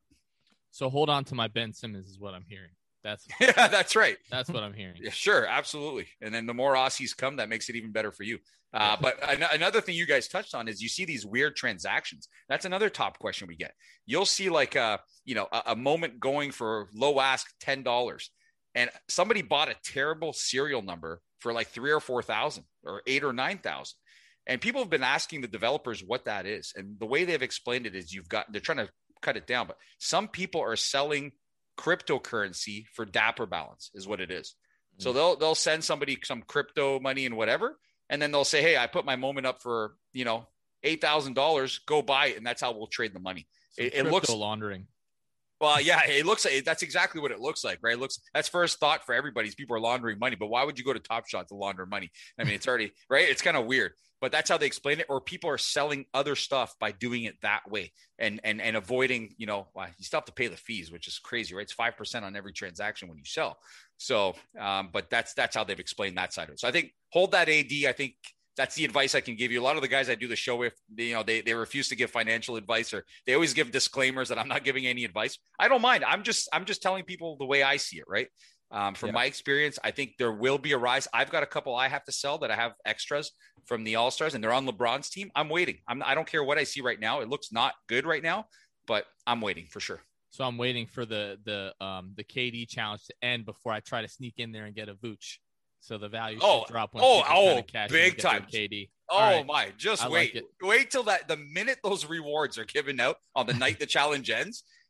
A: So hold on to my Ben Simmons is what I'm hearing. That's
C: yeah, that's right.
A: That's what I'm hearing.
C: Yeah, sure, absolutely. And then the more Aussies come, that makes it even better for you. Uh, but an- another thing you guys touched on is you see these weird transactions. That's another top question we get. You'll see like a, you know, a, a moment going for low ask ten dollars. And somebody bought a terrible serial number for like three or four thousand or eight or nine thousand. And people have been asking the developers what that is. And the way they've explained it is you've got, they're trying to cut it down, but some people are selling cryptocurrency for Dapper balance is what it is. Mm-hmm. So they'll, they'll send somebody some crypto money and whatever. And then they'll say, hey, I put my moment up for, you know, eight thousand dollars, go buy it. And that's how we'll trade the money. It, it looks
A: laundering.
C: Well, yeah, it looks like that's exactly what it looks like, right? It looks that's first thought for everybody. People are laundering money, but why would you go to Top Shot to launder money? I mean, it's already right. It's kind of weird, but that's how they explain it. Or people are selling other stuff by doing it that way and and and avoiding, you know, well, you still have to pay the fees, which is crazy, right? It's five percent on every transaction when you sell. So, um, but that's that's how they've explained that side of it. So I think hold that A D. I think. That's the advice I can give you. A lot of the guys I do the show with, you know, they, they refuse to give financial advice, or they always give disclaimers that I'm not giving any advice. I don't mind. I'm just, I'm just telling people the way I see it. Right. Um, from yeah. my experience, I think there will be a rise. I've got a couple I have to sell that I have extras from the All-Stars, and they're on LeBron's team. I'm waiting. I'm, I don't care what I see right now. It looks not good right now, but I'm waiting for sure.
A: So I'm waiting for the, the, um, the K D challenge to end before I try to sneak in there and get a Vooch. So the value
C: oh,
A: should drop when
C: oh, oh,
A: cash
C: big time
A: K D.
C: Oh
A: right.
C: my, just
A: I
C: wait.
A: Like
C: wait till that the minute those rewards are given out on the night the challenge ends,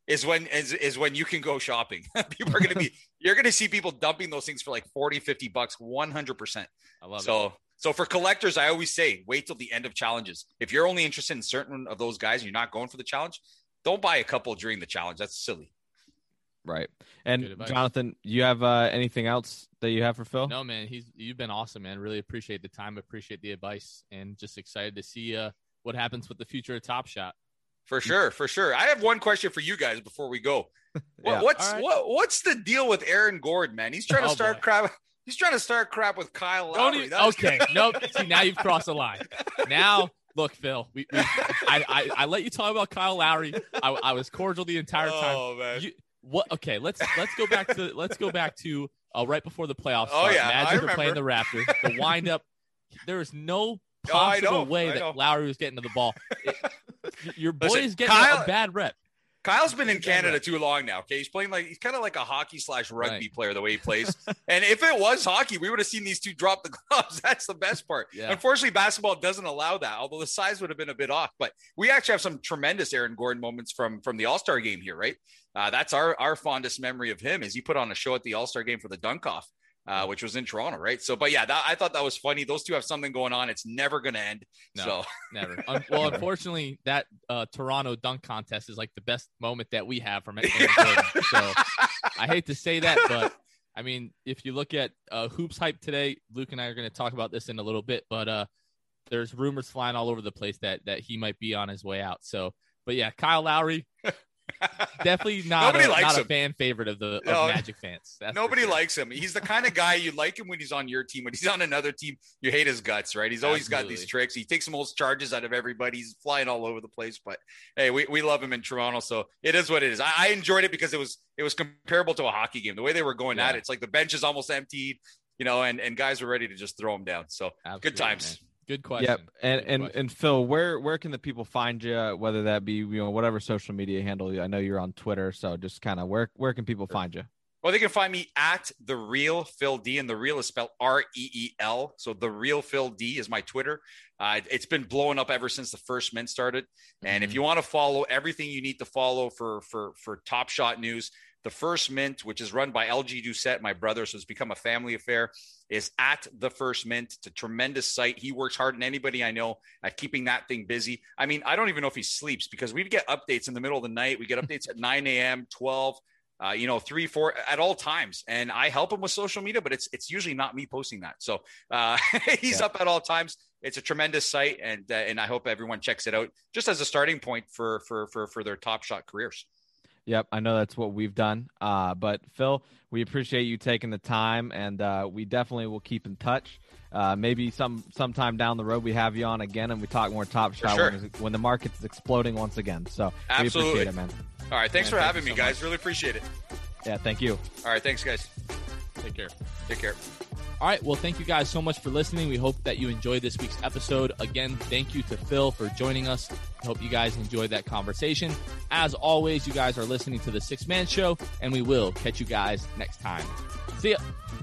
C: is when is, is when you can go shopping. People are going to be, you're going to see people dumping those things for like forty, fifty bucks, one hundred percent.
A: I love
C: so,
A: it.
C: So for collectors, I always say, wait till the end of challenges. If you're only interested in certain of those guys and you're not going for the challenge, don't buy a couple during the challenge. That's silly.
B: Right. And Jonathan, you have uh, anything else that you have for Phil?
A: No, man, he's you've been awesome, man. Really appreciate the time, appreciate the advice, and just excited to see uh, what happens with the future of Top Shot.
C: For sure, for sure. I have one question for you guys before we go.
B: yeah.
C: What's
A: right.
C: what, what's the deal with Aaron Gordon, man? He's trying to
A: Oh,
C: start
A: boy.
C: crap. He's trying to start crap with Kyle
A: Don't
C: Lowry.
A: even,
C: That's-
A: okay, nope. See, now you've crossed the line. Now, look, Phil, we, we, I, I, I let you talk about Kyle Lowry. I, I was cordial the entire time.
C: Oh man.
A: You, what? Okay, let's let's go back to let's go back to uh, right before the playoffs.
C: Oh,
A: start.
C: yeah, I
A: Magic are
C: remember.
A: playing the Raptors. The wind up. There is no
C: Oh, I
A: possible
C: know,
A: way
C: I
A: that
C: know.
A: Lowry was getting to the ball. It- your boy
C: Listen,
A: is getting
C: Kyle-
A: a bad rep.
C: Kyle's been in
A: He's done
C: Canada
A: right.
C: too long now. Okay, he's playing like he's kind of like a hockey slash rugby
A: Right.
C: player the way he plays. And if it was hockey, we would have seen these two drop the gloves. That's the best part.
A: Yeah.
C: Unfortunately, basketball doesn't allow that. Although the size would have been a bit off, but we actually have some tremendous Aaron Gordon moments from from the All Star game here, right? Uh, that's our our fondest memory of him. Is he put on a show at the All Star game for the dunk off, uh, which was in Toronto, right? So, but yeah, that, I thought that was funny. Those two have something going on. It's never going to end.
A: No.
C: So.
A: Never. Un- well, unfortunately, that uh, Toronto dunk contest is like the best moment that we have from Aaron Gordon. So I hate to say that, but I mean, if you look at uh, Hoops Hype today, Luke and I are going to talk about this in a little bit, but uh, there's rumors flying all over the place that that he might be on his way out. So, but yeah, Kyle Lowry, definitely not,
C: Nobody
A: a,
C: likes
A: not a
C: him.
A: fan favorite of the of
C: No.
A: Magic fans. That's for
C: Nobody
A: sure.
C: likes him. He's the kind of guy you like him when he's on your team. When he's on another team, you hate his guts, right? He's always got these
A: Absolutely.
C: tricks. He takes the most charges out of everybody. He's flying all over the place. But hey, we, we love him in Toronto, so it is what it is. I, I enjoyed it because it was it was comparable to a hockey game. The way they were going at
A: Yeah.
C: it, it's like the bench is almost emptied, you know, and, and guys were ready to just throw him down. So
A: Absolutely,
C: good times.
A: man. Good question.
B: Yep. And
A: Good
B: and
A: question.
B: and Phil, where where can the people find you? Whether that be you know whatever social media handle. I know you're on Twitter, so just kind of where where can people find you?
C: Well, they can find me at the real Phil D, and the real is spelled R E E L. So the real Phil D is my Twitter. Uh, it's been blowing up ever since the first mint started. And if you want to follow everything you need to follow for for for Top Shot news, the First Mint, which is run by L G Doucette, my brother, so it's become a family affair, is at the First Mint. It's a tremendous site. He works harder than anybody I know at keeping that thing busy. I mean, I don't even know if he sleeps because we get updates in the middle of the night. We get updates at nine a.m., twelve, uh, you know, three, four, at all times. And I help him with social media, but it's it's usually not me posting that. So uh, he's
B: Yeah.
C: up at all times. It's a tremendous site, and uh, and I hope everyone checks it out just as a starting point for for for for their Top Shot careers.
B: Yep, I know that's what we've done. Uh, but Phil, we appreciate you taking the time, and uh, we definitely will keep in touch. Uh, maybe some sometime down the road we have you on again, and we talk more Top Shot
C: sure.
B: when, when the market's exploding once again. So
C: Absolutely.
B: we appreciate it, man.
C: All right, thanks
A: Yeah,
C: for
A: thank
C: having
A: you
C: me,
A: so
C: guys.
A: much.
C: Really appreciate it.
B: Yeah, thank you.
C: All right, thanks, guys.
A: Take care.
C: Take care.
A: All right. Well, thank you guys so much for listening. We hope that you enjoyed this week's episode. Again, thank you to Phil for joining us. I hope you guys enjoyed that conversation. As always, you guys are listening to The Six Man Show, and we will catch you guys next time. See ya.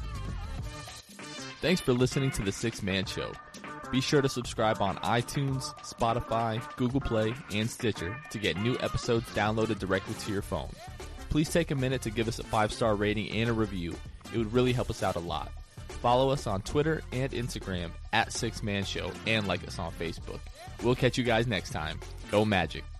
A: Thanks for listening to The Six Man Show. Be sure to subscribe on iTunes, Spotify, Google Play, and Stitcher to get new episodes downloaded directly to your phone. Please take a minute to give us a five-star rating and a review. It would really help us out a lot. Follow us on Twitter and Instagram at Six Man Show and like us on Facebook. We'll catch you guys next time. Go Magic.